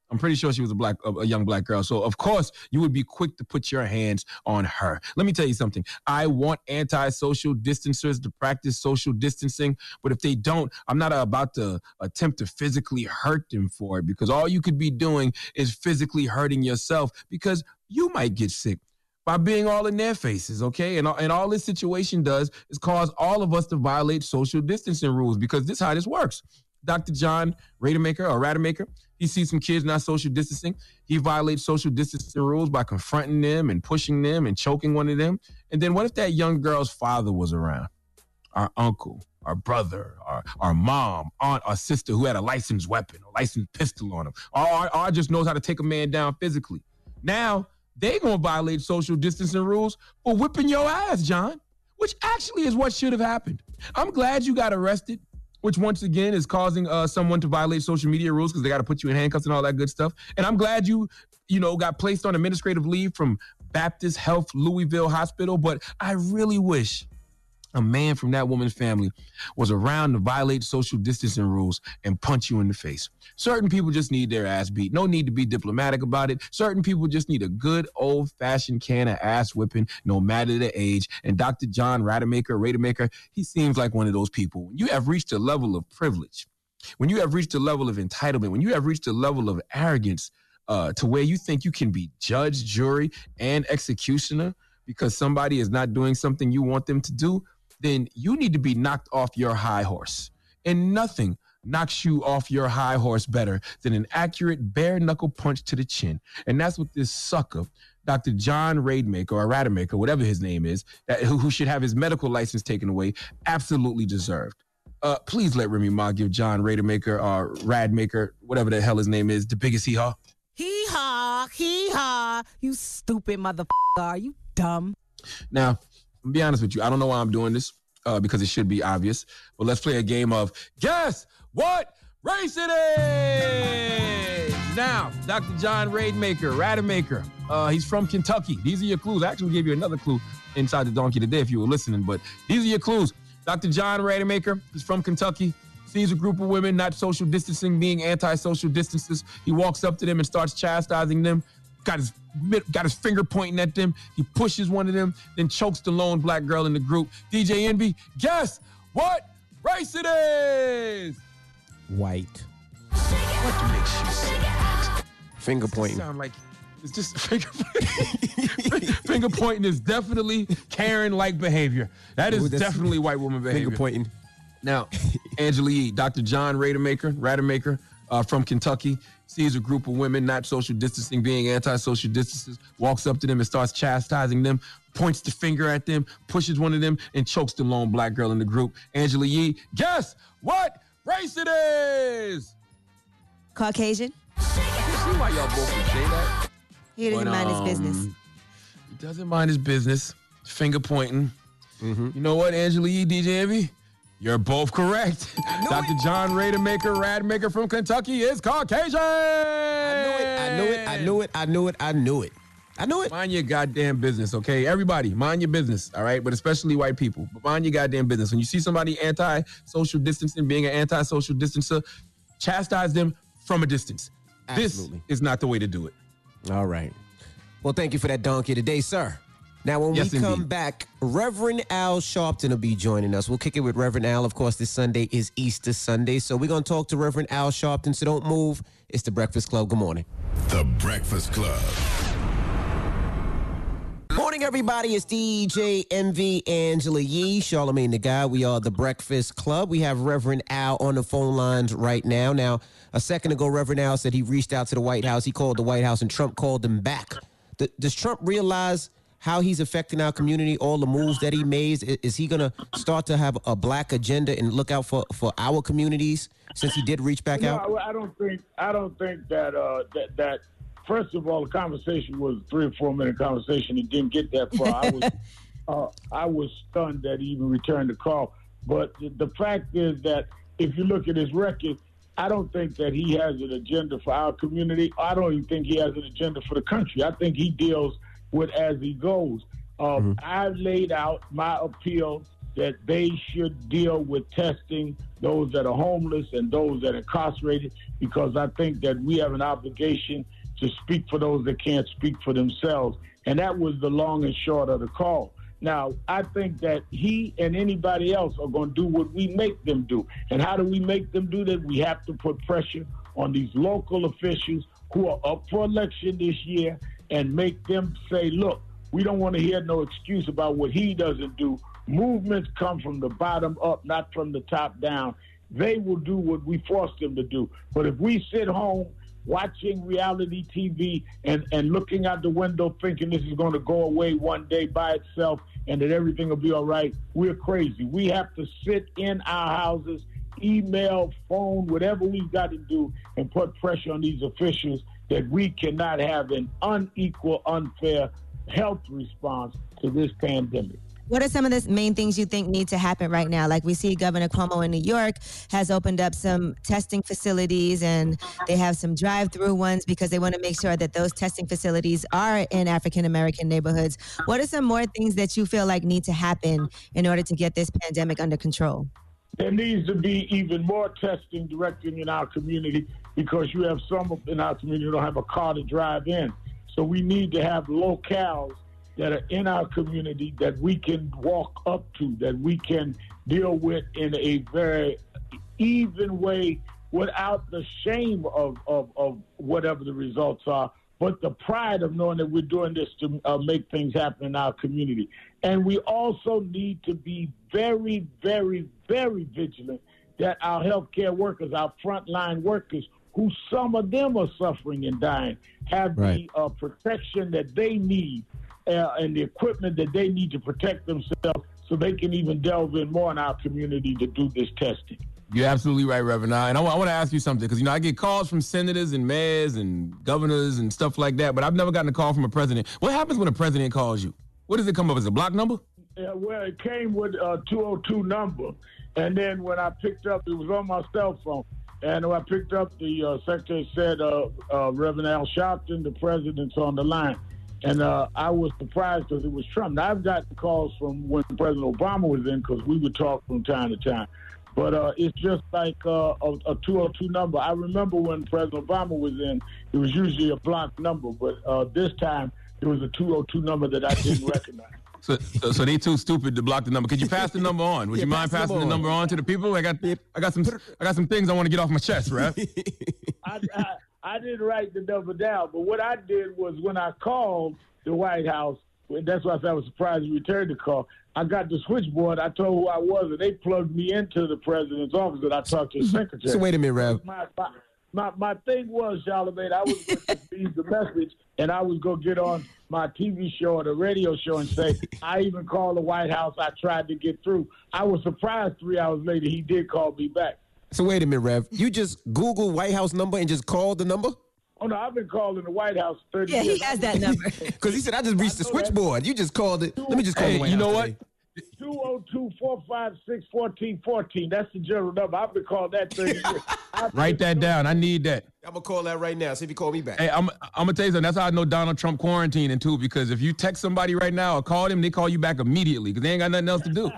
I'm pretty sure she was a black, a, a young black girl. So, of course, you would be quick to put your hands on her. Let me tell you something. I want anti-social distancers to practice social distancing, but if they don't, I'm not about to attempt to physically hurt them for it, because all you could be doing is physically hurting yourself, because you might get sick by being all in their faces, okay? And, and all this situation does is cause all of us to violate social distancing rules, because this is how this works. Doctor John Rademacher or Rademacher, he sees some kids not social distancing. He violates social distancing rules by confronting them and pushing them and choking one of them. And then what if that young girl's father was around? Our uncle, our brother, our, our mom, aunt, or sister who had a licensed weapon, a licensed pistol on him, or, or just knows how to take a man down physically. Now, they gonna violate social distancing rules for whipping your ass, John, which actually is what should have happened. I'm glad you got arrested, which once again is causing uh, someone to violate social media rules because they got to put you in handcuffs and all that good stuff. And I'm glad you, you know, got placed on administrative leave from Baptist Health Louisville Hospital. But I really wish a man from that woman's family was around to violate social distancing rules and punch you in the face. Certain people just need their ass beat. No need to be diplomatic about it. Certain people just need a good old-fashioned can of ass whipping, no matter the age. And Doctor John Rademacher, Rademacher, he seems like one of those people. When you have reached a level of privilege, when you have reached a level of entitlement, when you have reached a level of arrogance uh, to where you think you can be judge, jury, and executioner because somebody is not doing something you want them to do, then you need to be knocked off your high horse. And nothing knocks you off your high horse better than an accurate bare-knuckle punch to the chin. And that's what this sucker, Doctor John Rademacher, or Rademacher, whatever his name is, that, who, who should have his medical license taken away, absolutely deserved. Uh, please let Remy Ma give John Rademacher, or Rademacher, whatever the hell his name is, the biggest hee-haw. Hee-haw, hee-haw, you stupid motherfucker, are you dumb? Now, I'll be honest with you. I don't know why I'm doing this uh, because it should be obvious. But let's play a game of guess what race it is. Now, Doctor John Rademacher, Rademacher. Uh, he's from Kentucky. These are your clues. I actually gave you another clue inside the donkey today if you were listening. But these are your clues. Doctor John Rademacher. He's from Kentucky. Sees a group of women not social distancing, being anti-social distances. He walks up to them and starts chastising them. Got his got his finger pointing at them. He pushes one of them, then chokes the lone black girl in the group. D J Envy, guess what race it is? White. What makes you say that? Finger pointing. Sound like it's just finger pointing. Finger pointing is definitely Karen-like behavior. That is Ooh, definitely white woman behavior. Finger pointing. Now, Angela Yee, Doctor John Rademacher, Rademacher uh, from Kentucky, sees a group of women not social distancing, being anti-social distances, walks up to them and starts chastising them, points the finger at them, pushes one of them, and chokes the lone black girl in the group. Angela Yee, guess what race it is? Caucasian. I can see why y'all both would say that. He doesn't but, mind um, his business. He doesn't mind his business. Finger pointing. Mm-hmm. You know what, Angela Yee, D J Envy? You're both correct. Doctor it. John Rademacher, Rademacher from Kentucky is Caucasian. I knew it. I knew it. I knew it. I knew it. I knew it. I knew it. Mind your goddamn business, okay? Everybody, mind your business, all right? But especially white people. But mind your goddamn business. When you see somebody anti-social distancing, being an anti-social distancer, chastise them from a distance. Absolutely. This is not the way to do it. All right. Well, thank you for that donkey today, sir. Now, when yes, we come indeed. back, Reverend Al Sharpton will be joining us. We'll kick it with Reverend Al. Of course, this Sunday is Easter Sunday, so we're going to talk to Reverend Al Sharpton, so don't move. It's The Breakfast Club. Good morning. The Breakfast Club. Morning, everybody. It's D J Envy, Angela Yee, Charlamagne the Guy. We are The Breakfast Club. We have Reverend Al on the phone lines right now. Now, a second ago, Reverend Al said he reached out to the White House. He called the White House, and Trump called him back. Th- does Trump realize how he's affecting our community, all the moves that he made? Is he going to start to have a black agenda and look out for, for our communities since he did reach back no, out? I don't think I don't think that uh, that that first of all, the conversation was a three or four minute conversation. It didn't get that far. I was uh, I was stunned that he even returned the call. But the, the fact is that if you look at his record, I don't think that he has an agenda for our community. I don't even think he has an agenda for the country. I think he deals with as he goes. Um, mm-hmm. I've laid out my appeal that they should deal with testing those that are homeless and those that are incarcerated, because I think that we have an obligation to speak for those that can't speak for themselves. And that was the long and short of the call. Now, I think that he and anybody else are going to do what we make them do. And how do we make them do that? We have to put pressure on these local officials who are up for election this year and make them say, look, we don't want to hear no excuse about what he doesn't do. Movements come from the bottom up, not from the top down. They will do what we force them to do. But if we sit home watching reality T V and, and looking out the window thinking this is going to go away one day by itself and that everything will be all right, we're crazy. We have to sit in our houses, email, phone, whatever we've got to do, and put pressure on these officials that we cannot have an unequal, unfair health response to this pandemic. What are some of the main things you think need to happen right now? Like we see Governor Cuomo in New York has opened up some testing facilities, and they have some drive-through ones because they want to make sure that those testing facilities are in African-American neighborhoods. What are some more things that you feel like need to happen in order to get this pandemic under control? There needs to be even more testing directing in our community, because you have some in our community who don't have a car to drive in. So we need to have locales that are in our community that we can walk up to, that we can deal with in a very even way without the shame of, of, of whatever the results are, but the pride of knowing that we're doing this to uh, make things happen in our community. And we also need to be very, very, very vigilant that our healthcare workers, our frontline workers, who some of them are suffering and dying, have right. the uh, protection that they need uh, and the equipment that they need to protect themselves, so they can even delve in more in our community to do this testing. You're absolutely right, Reverend. And I, I want to ask you something, because, you know, I get calls from senators and mayors and governors and stuff like that, but I've never gotten a call from a president. What happens when a president calls you? What does it come up as, a block number? Yeah, well, it came with a two oh two number, and then when I picked up, it was on my cell phone. And when I picked up, the uh, secretary said, uh, uh, Reverend Al Sharpton, the president's on the line. And uh, I was surprised because it was Trump. Now, I've gotten calls from when President Obama was in, because we would talk from time to time. But uh, it's just like uh, a, a two oh two number. I remember when President Obama was in, it was usually a block number. But uh, this time, it was a two oh two number that I didn't recognize. So, so, so they too stupid to block the number. Could you pass the number on? Would yeah, you mind pass passing the number on to the people? I got, I got some, I got some things I want to get off my chest, right? I, I, I didn't write the number down, but what I did was when I called the White House, that's why I said I was surprised you returned the call. I got the switchboard. I told who I was, and they plugged me into the president's office, and I talked to the secretary. So wait a minute, Rev. My, my, my, my thing was, Charlamagne, I was going to leave the message, and I was going to get on my T V show or the radio show and say, I even called the White House. I tried to get through. I was surprised three hours later he did call me back. So wait a minute, Rev. You just Google White House number and just called the number? Oh, no, I've been calling the White House thirty yeah, years. Yeah, he has that number. Because he said, I just reached the switchboard. You just called it. Let me just call hey, the White you House know today. what? two oh two, four five six, one four one four. That's the general number. I've been calling that thirty years. Write that down. I need that. I'm going to call that right now. See if you call me back. Hey, I'm, I'm going to tell you something. That's how I know Donald Trump quarantining, too, because if you text somebody right now or call them, they call you back immediately because they ain't got nothing else to do.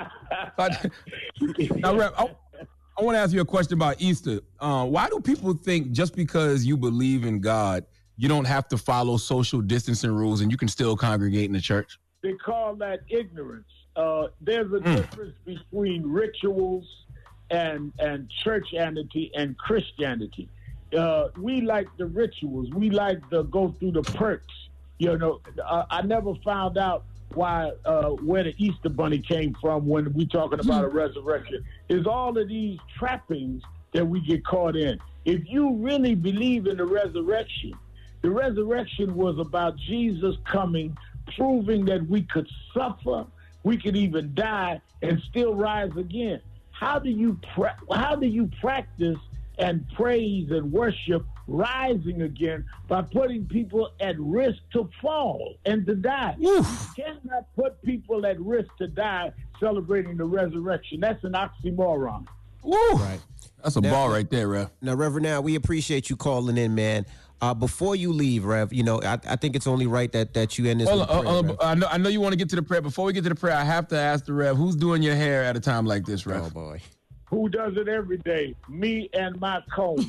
Now, Rev, I, I want to ask you a question about Easter. Uh, why do people think just because you believe in God, you don't have to follow social distancing rules and you can still congregate in the church? They call that ignorance. Uh, there's a mm. difference between rituals and and churchianity and Christianity. Uh, we like the rituals. We like to go through the perks. You know, uh, I never found out why uh, where the Easter bunny came from when we talking about a resurrection. Is all of these trappings that we get caught in. If you really believe in the resurrection, the resurrection was about Jesus coming, proving that we could suffer, we could even die, and still rise again. How do you pra- how do you practice and praise and worship rising again? By putting people at risk to fall and to die. Oof. You cannot put people at risk to die celebrating the resurrection. That's an oxymoron. Woo. Right. That's a now, ball right there, Rev. Now, Reverend, now we appreciate you calling in, man. Uh, before you leave, Rev, you know, I, I think it's only right that, that you end this. Hold with on, a prayer, hold on, Rev. I know, I know you want to get to the prayer. Before we get to the prayer, I have to ask the Rev, who's doing your hair at a time like this, Rev? Oh boy. Who does it every day? Me and my comb.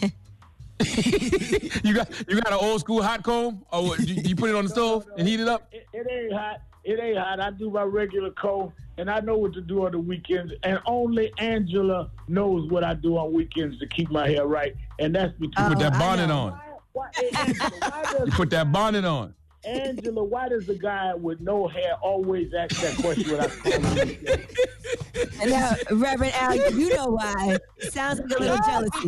you got you got an old school hot comb, or what, you, you put it on the stove and heat it up? It, it ain't hot. It ain't hot. I do my regular comb, and I know what to do on the weekends. And only Angela knows what I do on weekends to keep my hair right, and that's between. You put that bonnet on. Why, hey, Angela, why does, You put that bonnet on. Angela, why does a guy with no hair always ask that question when I call him? And now, Reverend Al, you know why. Sounds like a little jealousy.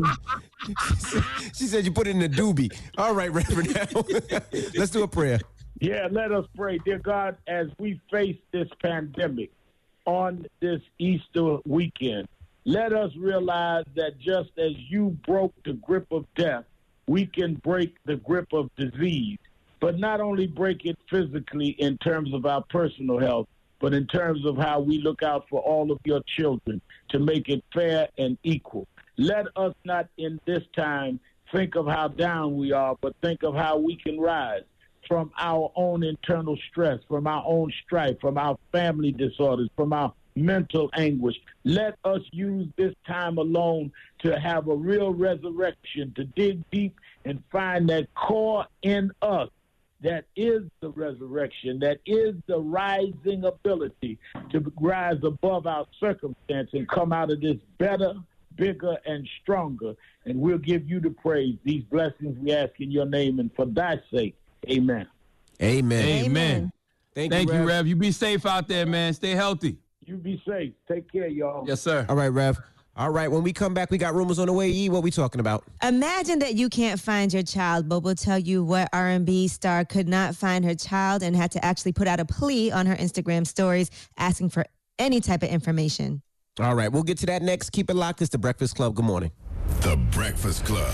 She said you put it in a doobie. All right, Reverend Al. Let's do a prayer. Yeah, let us pray. Dear God, as we face this pandemic on this Easter weekend, let us realize that just as you broke the grip of death, we can break the grip of disease, but not only break it physically in terms of our personal health, but in terms of how we look out for all of your children to make it fair and equal. Let us not in this time think of how down we are, but think of how we can rise from our own internal stress, from our own strife, from our family disorders, from our mental anguish. Let us use this time alone to have a real resurrection, to dig deep and find that core in us that is the resurrection, that is the rising ability to rise above our circumstance and come out of this better, bigger, and stronger. And we'll give you the praise. These blessings we ask in your name and for thy sake. Amen. Amen. Amen. Thank, Thank you, you, Rev. Rev. You be safe out there, man. Stay healthy. You be safe. Take care, y'all. Yes, sir. All right, Rev. All right, when we come back, we got rumors on the way. E, what we talking about? Imagine that you can't find your child, but we'll tell you what R and B star could not find her child and had to actually put out a plea on her Instagram stories asking for any type of information. All right, we'll get to that next. Keep it locked. It's The Breakfast Club. Good morning. The Breakfast Club.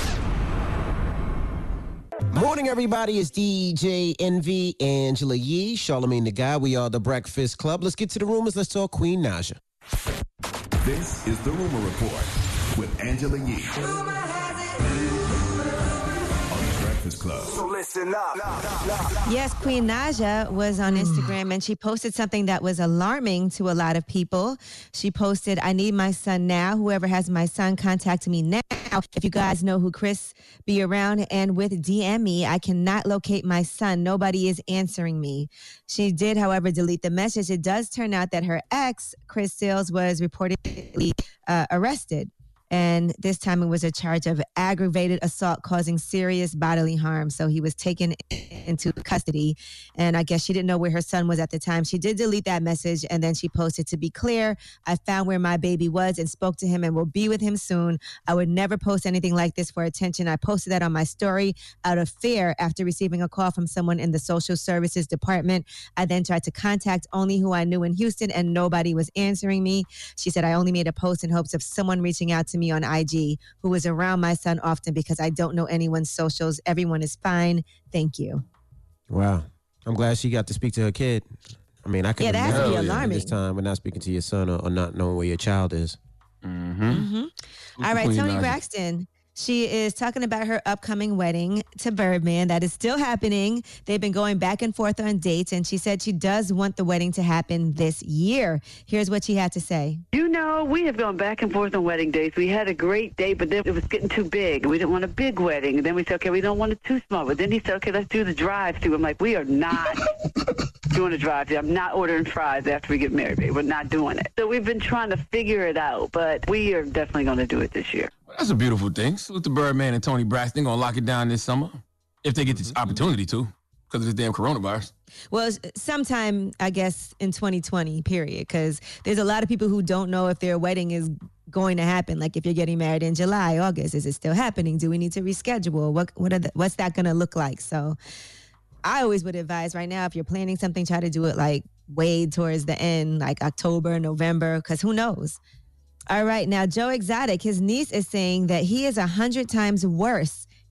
Morning, everybody. It's D J Envy, Angela Yee, Charlamagne the Guy. We are The Breakfast Club. Let's get to the rumors. Let's talk Queen Naija. This is the Rumor Report with Angela Yee. On The Breakfast Club. So listen up. Yes, Queen Naija was on Instagram and she posted something that was alarming to a lot of people. She posted, I need my son now. Whoever has my son, contact me now. If you guys know who Chris be around and with D M me, I cannot locate my son. Nobody is answering me. She did, however, delete the message. It does turn out that her ex, Chris Sails, was reportedly uh, arrested. And this time it was a charge of aggravated assault causing serious bodily harm. So he was taken into custody. And I guess she didn't know where her son was at the time. She did delete that message. And then she posted, to be clear, I found where my baby was and spoke to him and will be with him soon. I would never post anything like this for attention. I posted that on my story out of fear after receiving a call from someone in the social services department. I then tried to contact only who I knew in Houston and nobody was answering me. She said, I only made a post in hopes of someone reaching out to me on I G who was around my son often because I don't know anyone's socials. Everyone is fine. Thank you. Wow. I'm glad she got to speak to her kid. I mean, I can Yeah, that has to be imagine alarming. this time when not speaking to your son or, or not knowing where your child is. Mm-hmm. Mm-hmm. All right, Queen Toni Naija. Braxton. She is talking about her upcoming wedding to Birdman. That is still happening. They've been going back and forth on dates, and she said she does want the wedding to happen this year. Here's what she had to say. You know, we have gone back and forth on wedding dates. We had a great date, but then it was getting too big. We didn't want a big wedding. And then we said, okay, we don't want it too small. But then he said, okay, let's do the drive-thru. I'm like, we are not doing a drive-thru. I'm not ordering fries after we get married, babe. We're not doing it. So we've been trying to figure it out, but we are definitely going to do it this year. That's a beautiful thing. Salute to Birdman and Toni Braxton. Going to lock it down this summer if they get this opportunity to because of this damn coronavirus. Well, s- sometime, I guess, in twenty twenty, period, because there's a lot of people who don't know if their wedding is going to happen. Like if you're getting married in July, August, is it still happening? Do we need to reschedule? What what are the, what's that going to look like? So I always would advise right now, if you're planning something, try to do it like way towards the end, like October, November, because who knows? All right, now Joe Exotic, his niece is saying that he is a hundred times worse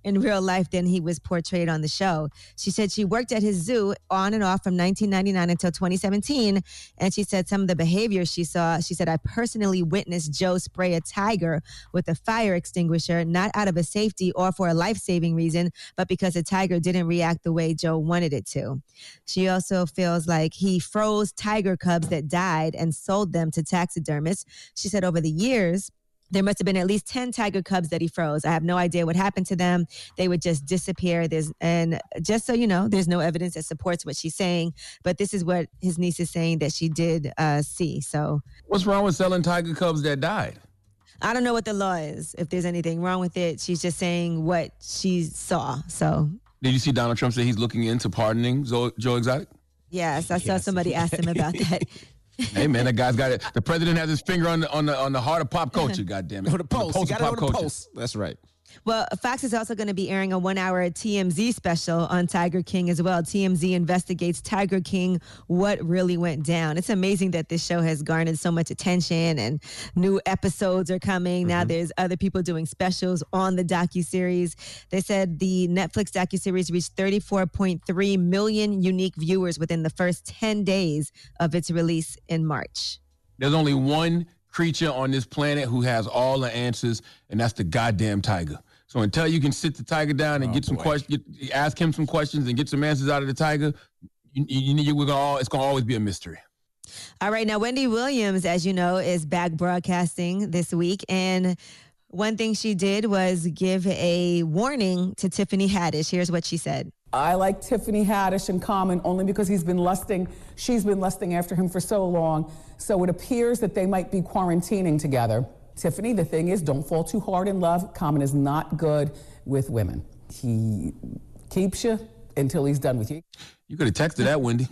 in real life than he was portrayed on the show. She said she worked at his zoo on and off from nineteen ninety-nine until twenty seventeen. And she said some of the behavior she saw, she said, I personally witnessed Joe spray a tiger with a fire extinguisher, not out of a safety or for a life-saving reason, but because the tiger didn't react the way Joe wanted it to. She also feels like he froze tiger cubs that died and sold them to taxidermists. She said over the years, there must have been at least ten tiger cubs that he froze. I have no idea what happened to them. They would just disappear. There's, and just so you know, there's no evidence that supports what she's saying, but this is what his niece is saying that she did uh, see. So what's wrong with selling tiger cubs that died? I don't know what the law is, if there's anything wrong with it. She's just saying what she saw. So did you see Donald Trump say he's looking into pardoning Joe, Joe Exotic? Yes, I saw somebody ask him about that. Hey man, that guy's got it. The president has his finger on the on the on the heart of pop culture. Goddamn it! On the pulse, on the pulse you of got it pop on the culture. pulse. That's right. Well, Fox is also going to be airing a one-hour T M Z special on Tiger King as well. T M Z investigates Tiger King, what really went down. It's amazing that this show has garnered so much attention and new episodes are coming. Mm-hmm. Now there's other people doing specials on the docuseries. They said the Netflix docuseries reached thirty-four point three million unique viewers within the first ten days of its release in March. There's only one creature on this planet who has all the answers, and that's the goddamn tiger. So until you can sit the tiger down and oh, get some boy. questions, ask him some questions and get some answers out of the tiger, you, you, you, we're gonna all, it's going to always be a mystery. All right. Now, Wendy Williams, as you know, is back broadcasting this week. And one thing she did was give a warning to Tiffany Haddish. Here's what she said. I like Tiffany Haddish and Common only because he's been lusting, she's been lusting after him for so long. So it appears that they might be quarantining together. Tiffany, the thing is, don't fall too hard in love. Common is not good with women. He keeps you until he's done with you. You could have texted that, Wendy.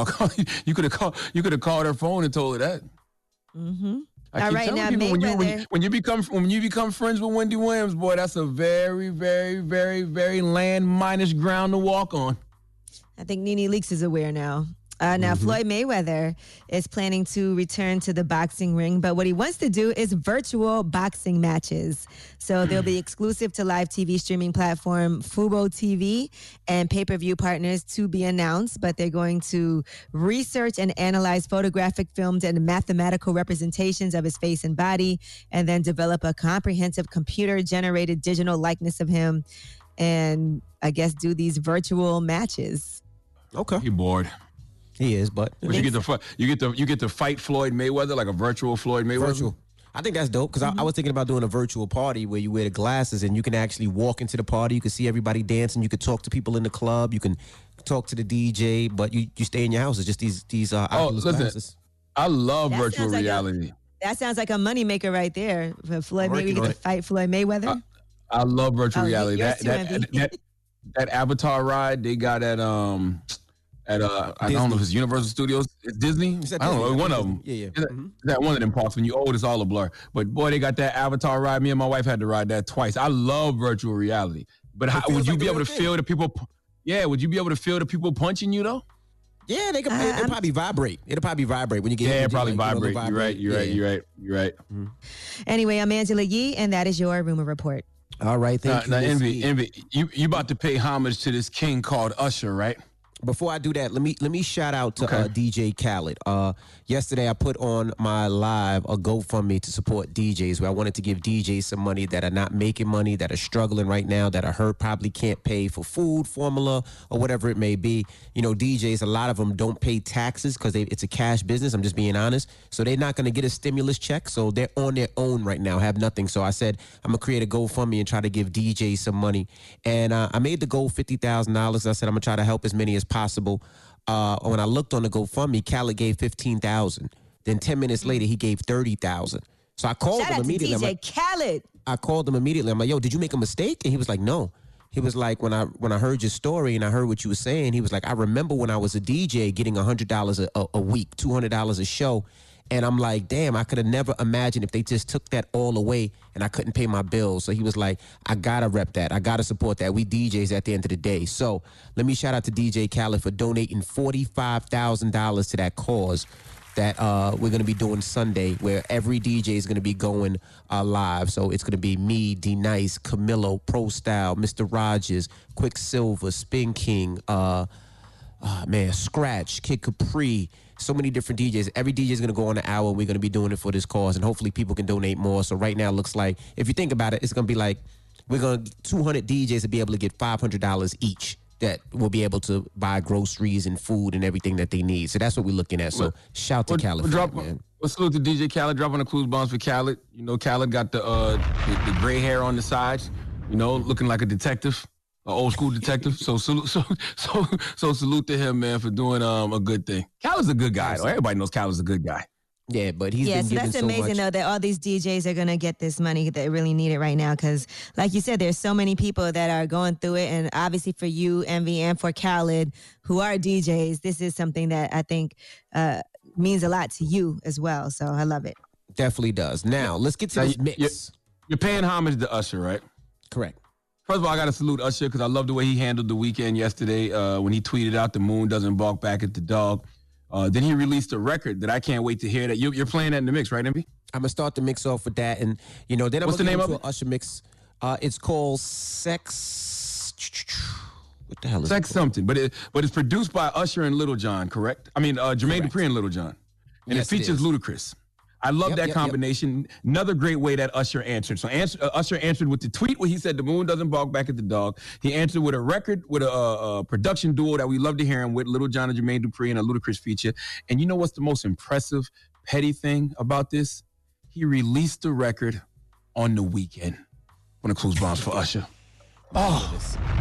You could have called. You could have called her phone and told her that. Mm-hmm. I All keep right, telling now, people, when you, when, Mayweather. you, when you become when you become friends with Wendy Williams, boy, that's a very, very, very, very land-minus ground to walk on. I think Nene Leakes is aware now. Uh, now, Mm-hmm. Floyd Mayweather is planning to return to the boxing ring, but what he wants to do is virtual boxing matches. So they'll be exclusive to live T V streaming platform Fubo T V and pay-per-view partners to be announced, but they're going to research and analyze photographic films and mathematical representations of his face and body, and then develop a comprehensive computer-generated digital likeness of him, and I guess do these virtual matches. Okay. You bored? He is, but But you get to fi- you get to you get to fight Floyd Mayweather like a virtual Floyd Mayweather. virtual. I think that's dope because Mm-hmm. I, I was thinking about doing a virtual party where you wear the glasses and you can actually walk into the party. You can see everybody dancing. You can talk to people in the club. You can talk to the D J, but you, you stay in your house. It's just these these uh, Oh, Oculus listen, glasses. I love That virtual sounds like a- reality. That sounds like a moneymaker right there. For Floyd I'm working Mayweather on to it. fight Floyd Mayweather. I love virtual Oh, you- reality. yours That too, that, Envy. that that Avatar ride they got at um at uh I don't know if it's Universal Studios, it's Disney. It's at I don't Disney. know, one Disney. of them. Yeah, yeah. It's at- Mhm. it's at one of them parks. When you old, it's all a blur. But boy, they got that Avatar ride. Me and my wife had to ride that twice. I love virtual reality. But how, feels would you like be the able to real thing. feel the people? pu- Yeah, would you be able to feel the people punching you though? Yeah, they can. Uh, it'll I'm- probably vibrate. It'll probably vibrate when you get. Yeah, hit, it probably like, you know, vibrate. it'll You're right. You're right. Yeah. You're right. You're right. Anyway, I'm Angela Yee, and that is your rumor report. All right, thank you. Now, now Miss envy, Yee. envy. You you about to pay homage to this king called Usher, right? Before I do that, let me let me shout out to Okay. uh, D J Khaled. Uh, yesterday, I put on my live a GoFundMe to support D Js, where I wanted to give D Js some money that are not making money, that are struggling right now, that are hurt, probably can't pay for food, formula, or whatever it may be. You know, D Js, a lot of them don't pay taxes because it's a cash business. I'm just being honest. So they're not going to get a stimulus check. So they're on their own right now, have nothing. So I said, I'm going to create a GoFundMe and try to give D Js some money. And uh, I made the goal fifty thousand dollars. I said, I'm going to try to help as many as possible. Uh, when I looked on the GoFundMe, Khaled gave fifteen thousand dollars. Then ten minutes later, he gave thirty thousand dollars. So I called Shout him out to D immediately. I'm J like, Khaled. I called him immediately. I'm like, yo, did you make a mistake? And he was like, no. He was like, when I when I heard your story and I heard what you were saying, he was like, I remember when I was a D J getting one hundred dollars a, a week, two hundred dollars a show. And I'm like, damn, I could have never imagined if they just took that all away and I couldn't pay my bills. So he was like, I got to rep that. I got to support that. We D Js at the end of the day. So let me shout out to D J Khaled for donating forty-five thousand dollars to that cause. that uh, we're going to be doing Sunday, where every D J is going to be going uh, live. So it's going to be me, D Nice, Camilo, Pro Style, Mister Rogers, Quicksilver, Spin King, uh, uh, man, Scratch, Kid Capri. So many different D Js. Every D J is going to go on an hour. We're going to be doing it for this cause, and hopefully people can donate more. So right now it looks like, if you think about it, it's going to be like we're going to two hundred D Js to be able to get five hundred dollars each that will be able to buy groceries and food and everything that they need. So that's what we're looking at. So well, shout to well, Khaled, drop, man. Let's salute to D J Khaled, dropping the clues bombs for Khaled. You know, Khaled got the, uh, the the gray hair on the sides, you know, looking like a detective. An old school detective, so salute, so so so salute to him, man, for doing um a good thing. Khaled's a good guy, though. Everybody knows Khaled's a good guy. Yeah, but he's yeah, been so giving that's so amazing much. though that all these D Js are gonna get this money that really need it right now. Because, like you said, there's so many people that are going through it, and obviously for you, Envy, and for Khaled, who are D Js, this is something that I think uh, means a lot to you as well. So I love it. Definitely does. Now let's get to now, this you, mix. You're, you're paying homage to Usher, right? Correct. First of all, I got to salute Usher because I love the way he handled the weekend yesterday uh, when he tweeted out the moon doesn't bark back at the dog. Uh, then he released a record that I can't wait to hear. That you, you're playing that in the mix, right, Envy? I'm gonna start the mix off with that, and you know, then I'm What's gonna the name get of into it? an Usher mix. Uh, it's called Sex. What the hell is Sex it? something, but it but it's produced by Usher and Little John, correct? I mean, uh, Jermaine Correct. Dupri and Little John, and Yes, it it features is. Ludacris. I love Yep, that yep, combination. Another great way that Usher answered. So answer, uh, Usher answered with the tweet where he said the moon doesn't bark back at the dog. He answered with a record with a, a, a production duo that we love to hear him with, Little John and Jermaine Dupri, and a Ludacris feature. And you know what's the most impressive, petty thing about this? He released the record on the weekend. One of the clues bombs for Usher. Oh,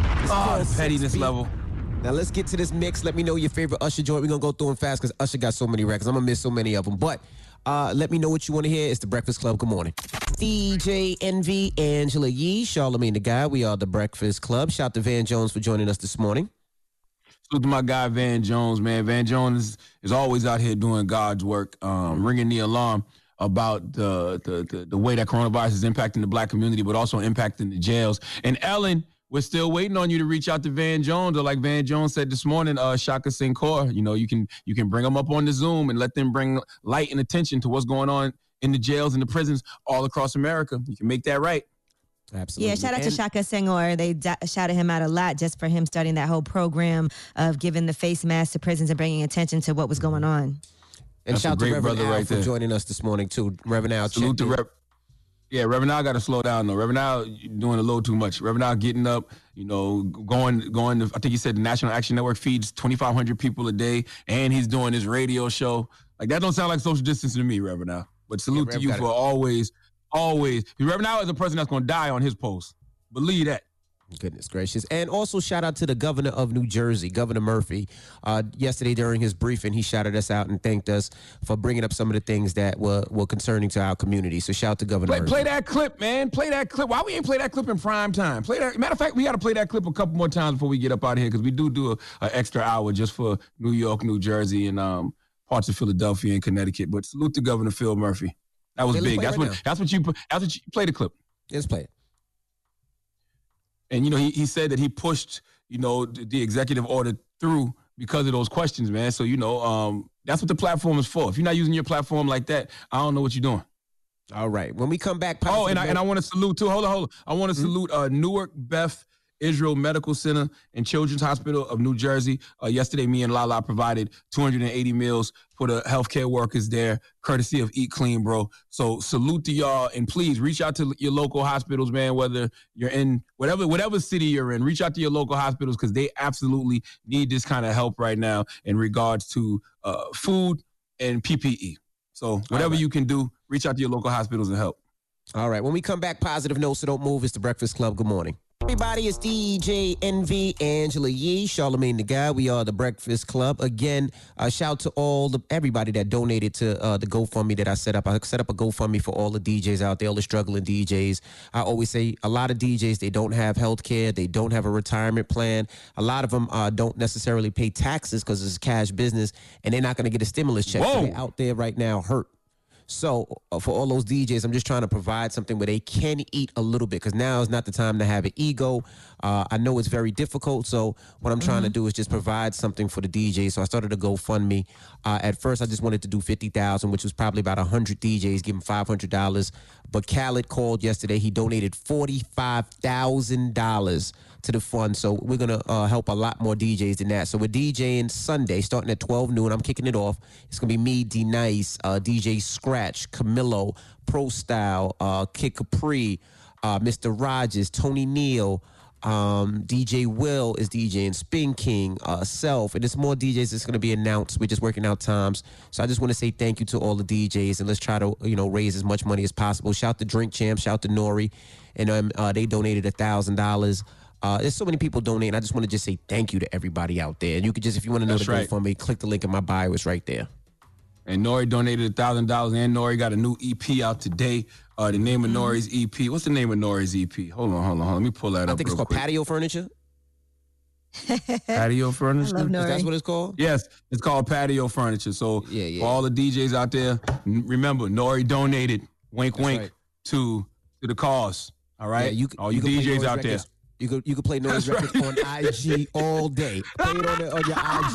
oh, the pettiness level. Now let's get to this mix. Let me know your favorite Usher joint. We're gonna go through them fast because Usher got so many records. I'm gonna miss so many of them. But uh, let me know what you want to hear. It's the Breakfast Club. Good morning. D J Envy, Angela Yee, Charlamagne the Guy. We are the Breakfast Club. Shout to Van Jones for joining us this morning. Salute to my guy Van Jones, man. Van Jones is, is always out here doing God's work, um, ringing the alarm about the, the the the way that coronavirus is impacting the black community, but also impacting the jails. And Ellen, we're still waiting on you to reach out to Van Jones, or like Van Jones said this morning, uh, Shaka Sinclair. You know, you can you can bring them up on the Zoom and let them bring light and attention to what's going on in the jails and the prisons all across America. You can make that right. Absolutely. Yeah, shout out to And- Shaka Senghor. They da- shouted him out a lot just for him starting that whole program of giving the face mask to prisons and bringing attention to what was going on. And That's a shout to great Reverend brother Al right for there. joining us this morning too. Reverend Al, Salute check to in. Rev. Yeah, Reverend Al got to slow down though. Reverend Al doing a little too much. Reverend Al getting up, you know, going going. To, I think he said the National Action Network feeds twenty-five hundred people a day, and he's doing his radio show. Like that don't sound like social distancing to me, Reverend Al. But salute Yeah, to Rev you got for it. always, always. Reverend Al is a person that's going to die on his post. Believe that. Goodness gracious. And also shout out to the governor of New Jersey, Governor Murphy. Uh, yesterday during his briefing, he shouted us out and thanked us for bringing up some of the things that were, were concerning to our community. So shout out to Governor Play, Murphy. play that clip, man. Play that clip. Why we ain't play that clip in prime time? Play that. Matter of fact, we got to play that clip a couple more times before we get up out of here because we do do a, a extra hour just for New York, New Jersey, and um, parts of Philadelphia and Connecticut. But salute to Governor Phil Murphy. That was Yeah, let's big. play That's right what. now. That's what you. That's what you play the clip. Let's play it. And you know, he he said that he pushed you know the, the executive order through because of those questions, man. So you know, um, that's what the platform is for. If you're not using your platform like that, I don't know what you're doing. All right. When we come back, Oh, and I, and I want to salute too. Hold on, hold on. I want to salute uh, Newark Beth Israel Medical Center and Children's Hospital of New Jersey. Uh, yesterday, me and Lala provided two hundred eighty meals for the healthcare workers there, courtesy of Eat Clean, bro. So salute to y'all, and please reach out to your local hospitals, man. Whether you're in whatever whatever city you're in, reach out to your local hospitals because they absolutely need this kind of help right now in regards to uh, food and P P E. So whatever right. you can do, reach out to your local hospitals and help. All right. When we come back, positive notes, so don't move. It's the Breakfast Club. Good morning. Everybody, it's D J Envy, Angela Yee, Charlamagne the Guy. We are the Breakfast Club. Again, uh, shout to all the everybody that donated to uh, the GoFundMe that I set up. I set up a GoFundMe for all the D Js out there, all the struggling D Js. I always say a lot of D Js, they don't have health care. They don't have a retirement plan. A lot of them uh, don't necessarily pay taxes because it's cash business, and they're not going to get a stimulus check. So Whoa. they're out there right now hurt. So uh, for all those D Js, I'm just trying to provide something where they can eat a little bit, because now is not the time to have an ego. Uh, I know it's very difficult, so what I'm mm-hmm. trying to do is just provide something for the D Js. So I started a GoFundMe. Uh, at first, I just wanted to do fifty thousand dollars, which was probably about one hundred D Js, give them five hundred dollars. But Khaled called yesterday. He donated forty-five thousand dollars to the fund. So we're going to uh, help a lot more D Js than that. So we're DJing Sunday, starting at twelve noon. I'm kicking it off. It's going to be me, D-Nice, uh, D J Scratch, Camilo, Pro Style, uh, Kid Capri, uh, Mister Rogers, Tony Neal, um, D J Will is DJing, Spin King, uh, Self, and there's more D Js that's going to be announced. We're just working out times. So I just want to say thank you to all the D Js, and let's try to, you know, raise as much money as possible. Shout to Drink Champ, shout to Nori, and um, uh, they donated one thousand dollars. Uh, there's so many people donating. I just want to just say thank you to everybody out there. And you could just, if you want to know That's the right. GoFundMe, click the link in my bio. It's right there. And Nori donated one thousand dollars, and Nori got a new E P out today. Uh, the name of Nori's E P. What's the name of Nori's E P? Hold on, hold on, hold on. Let me pull that I up think it's real called quick. Patio Furniture. Patio Furniture? I love Is Nori. that what it's called? Yes, it's called Patio Furniture. So Yeah, yeah. for all the D Js out there, n- remember, Nori donated, wink, That's wink, right. to to the cause. All right? Yeah, you, all you you, can play D Js Noise out there. records. You could you could play Noise That's records on I G all day. Play it on, the, on your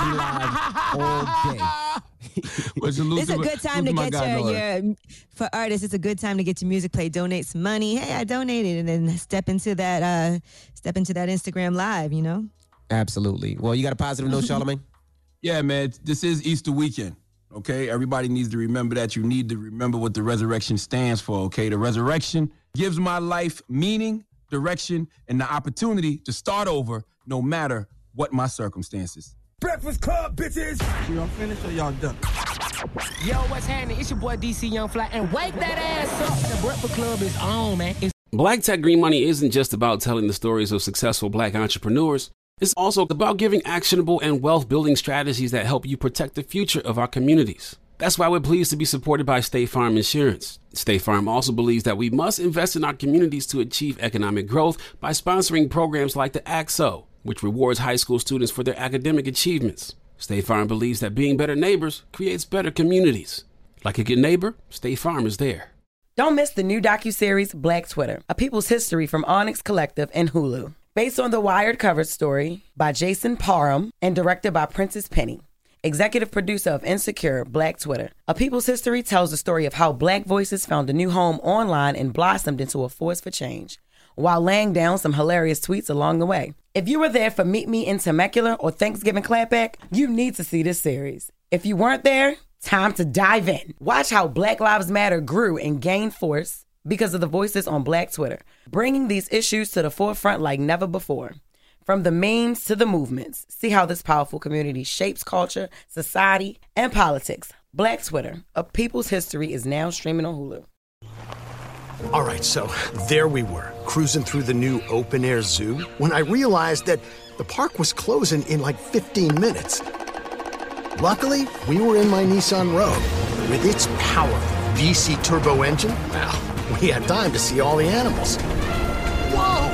I G live all day. Well, salute It's a to my- good time salute to my get guy, your, Nori. your, for artists, it's a good time to get your music played. Donate some money. Hey, I donated, and then step into that, uh, step into that Instagram live, you know? Absolutely. Well, you got a positive note, Charlamagne? Yeah, man, this is Easter weekend, okay? Everybody needs to remember that. You need to remember what the resurrection stands for, okay? The resurrection gives my life meaning, direction, and the opportunity to start over no matter what my circumstances. Breakfast Club, bitches. Y'all finished or y'all done? Yo, what's happening? It's your boy D C Young Fly, and wake that ass up. The Breakfast Club is on, man. It's Black Tech Green Money isn't just about telling the stories of successful black entrepreneurs. It's also about giving actionable and wealth-building strategies that help you protect the future of our communities. That's why we're pleased to be supported by State Farm Insurance. State Farm also believes that we must invest in our communities to achieve economic growth by sponsoring programs like the A X O, which rewards high school students for their academic achievements. State Farm believes that being better neighbors creates better communities. Like a good neighbor, State Farm is there. Don't miss the new docuseries Black Twitter, A People's History from Onyx Collective and Hulu. Based on the Wired cover story by Jason Parham and directed by Princess Penny. Executive producer of Insecure, Black Twitter. A People's History tells the story of how Black voices found a new home online and blossomed into a force for change, while laying down some hilarious tweets along the way. If you were there for Meet Me in Temecula or Thanksgiving Clapback, you need to see this series. If you weren't there, time to dive in. Watch how Black Lives Matter grew and gained force because of the voices on Black Twitter, bringing these issues to the forefront like never before. From the memes to the movements, see how this powerful community shapes culture, society, and politics. Black Twitter, A People's History, is now streaming on Hulu. All right, so there we were, cruising through the new open-air zoo, when I realized that the park was closing in like fifteen minutes. Luckily, we were in my Nissan Rogue. With its powerful V C turbo engine, well, we had time to see all the animals. Whoa!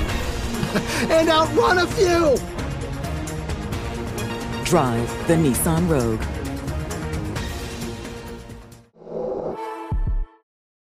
And outrun a few! Drive the Nissan Rogue.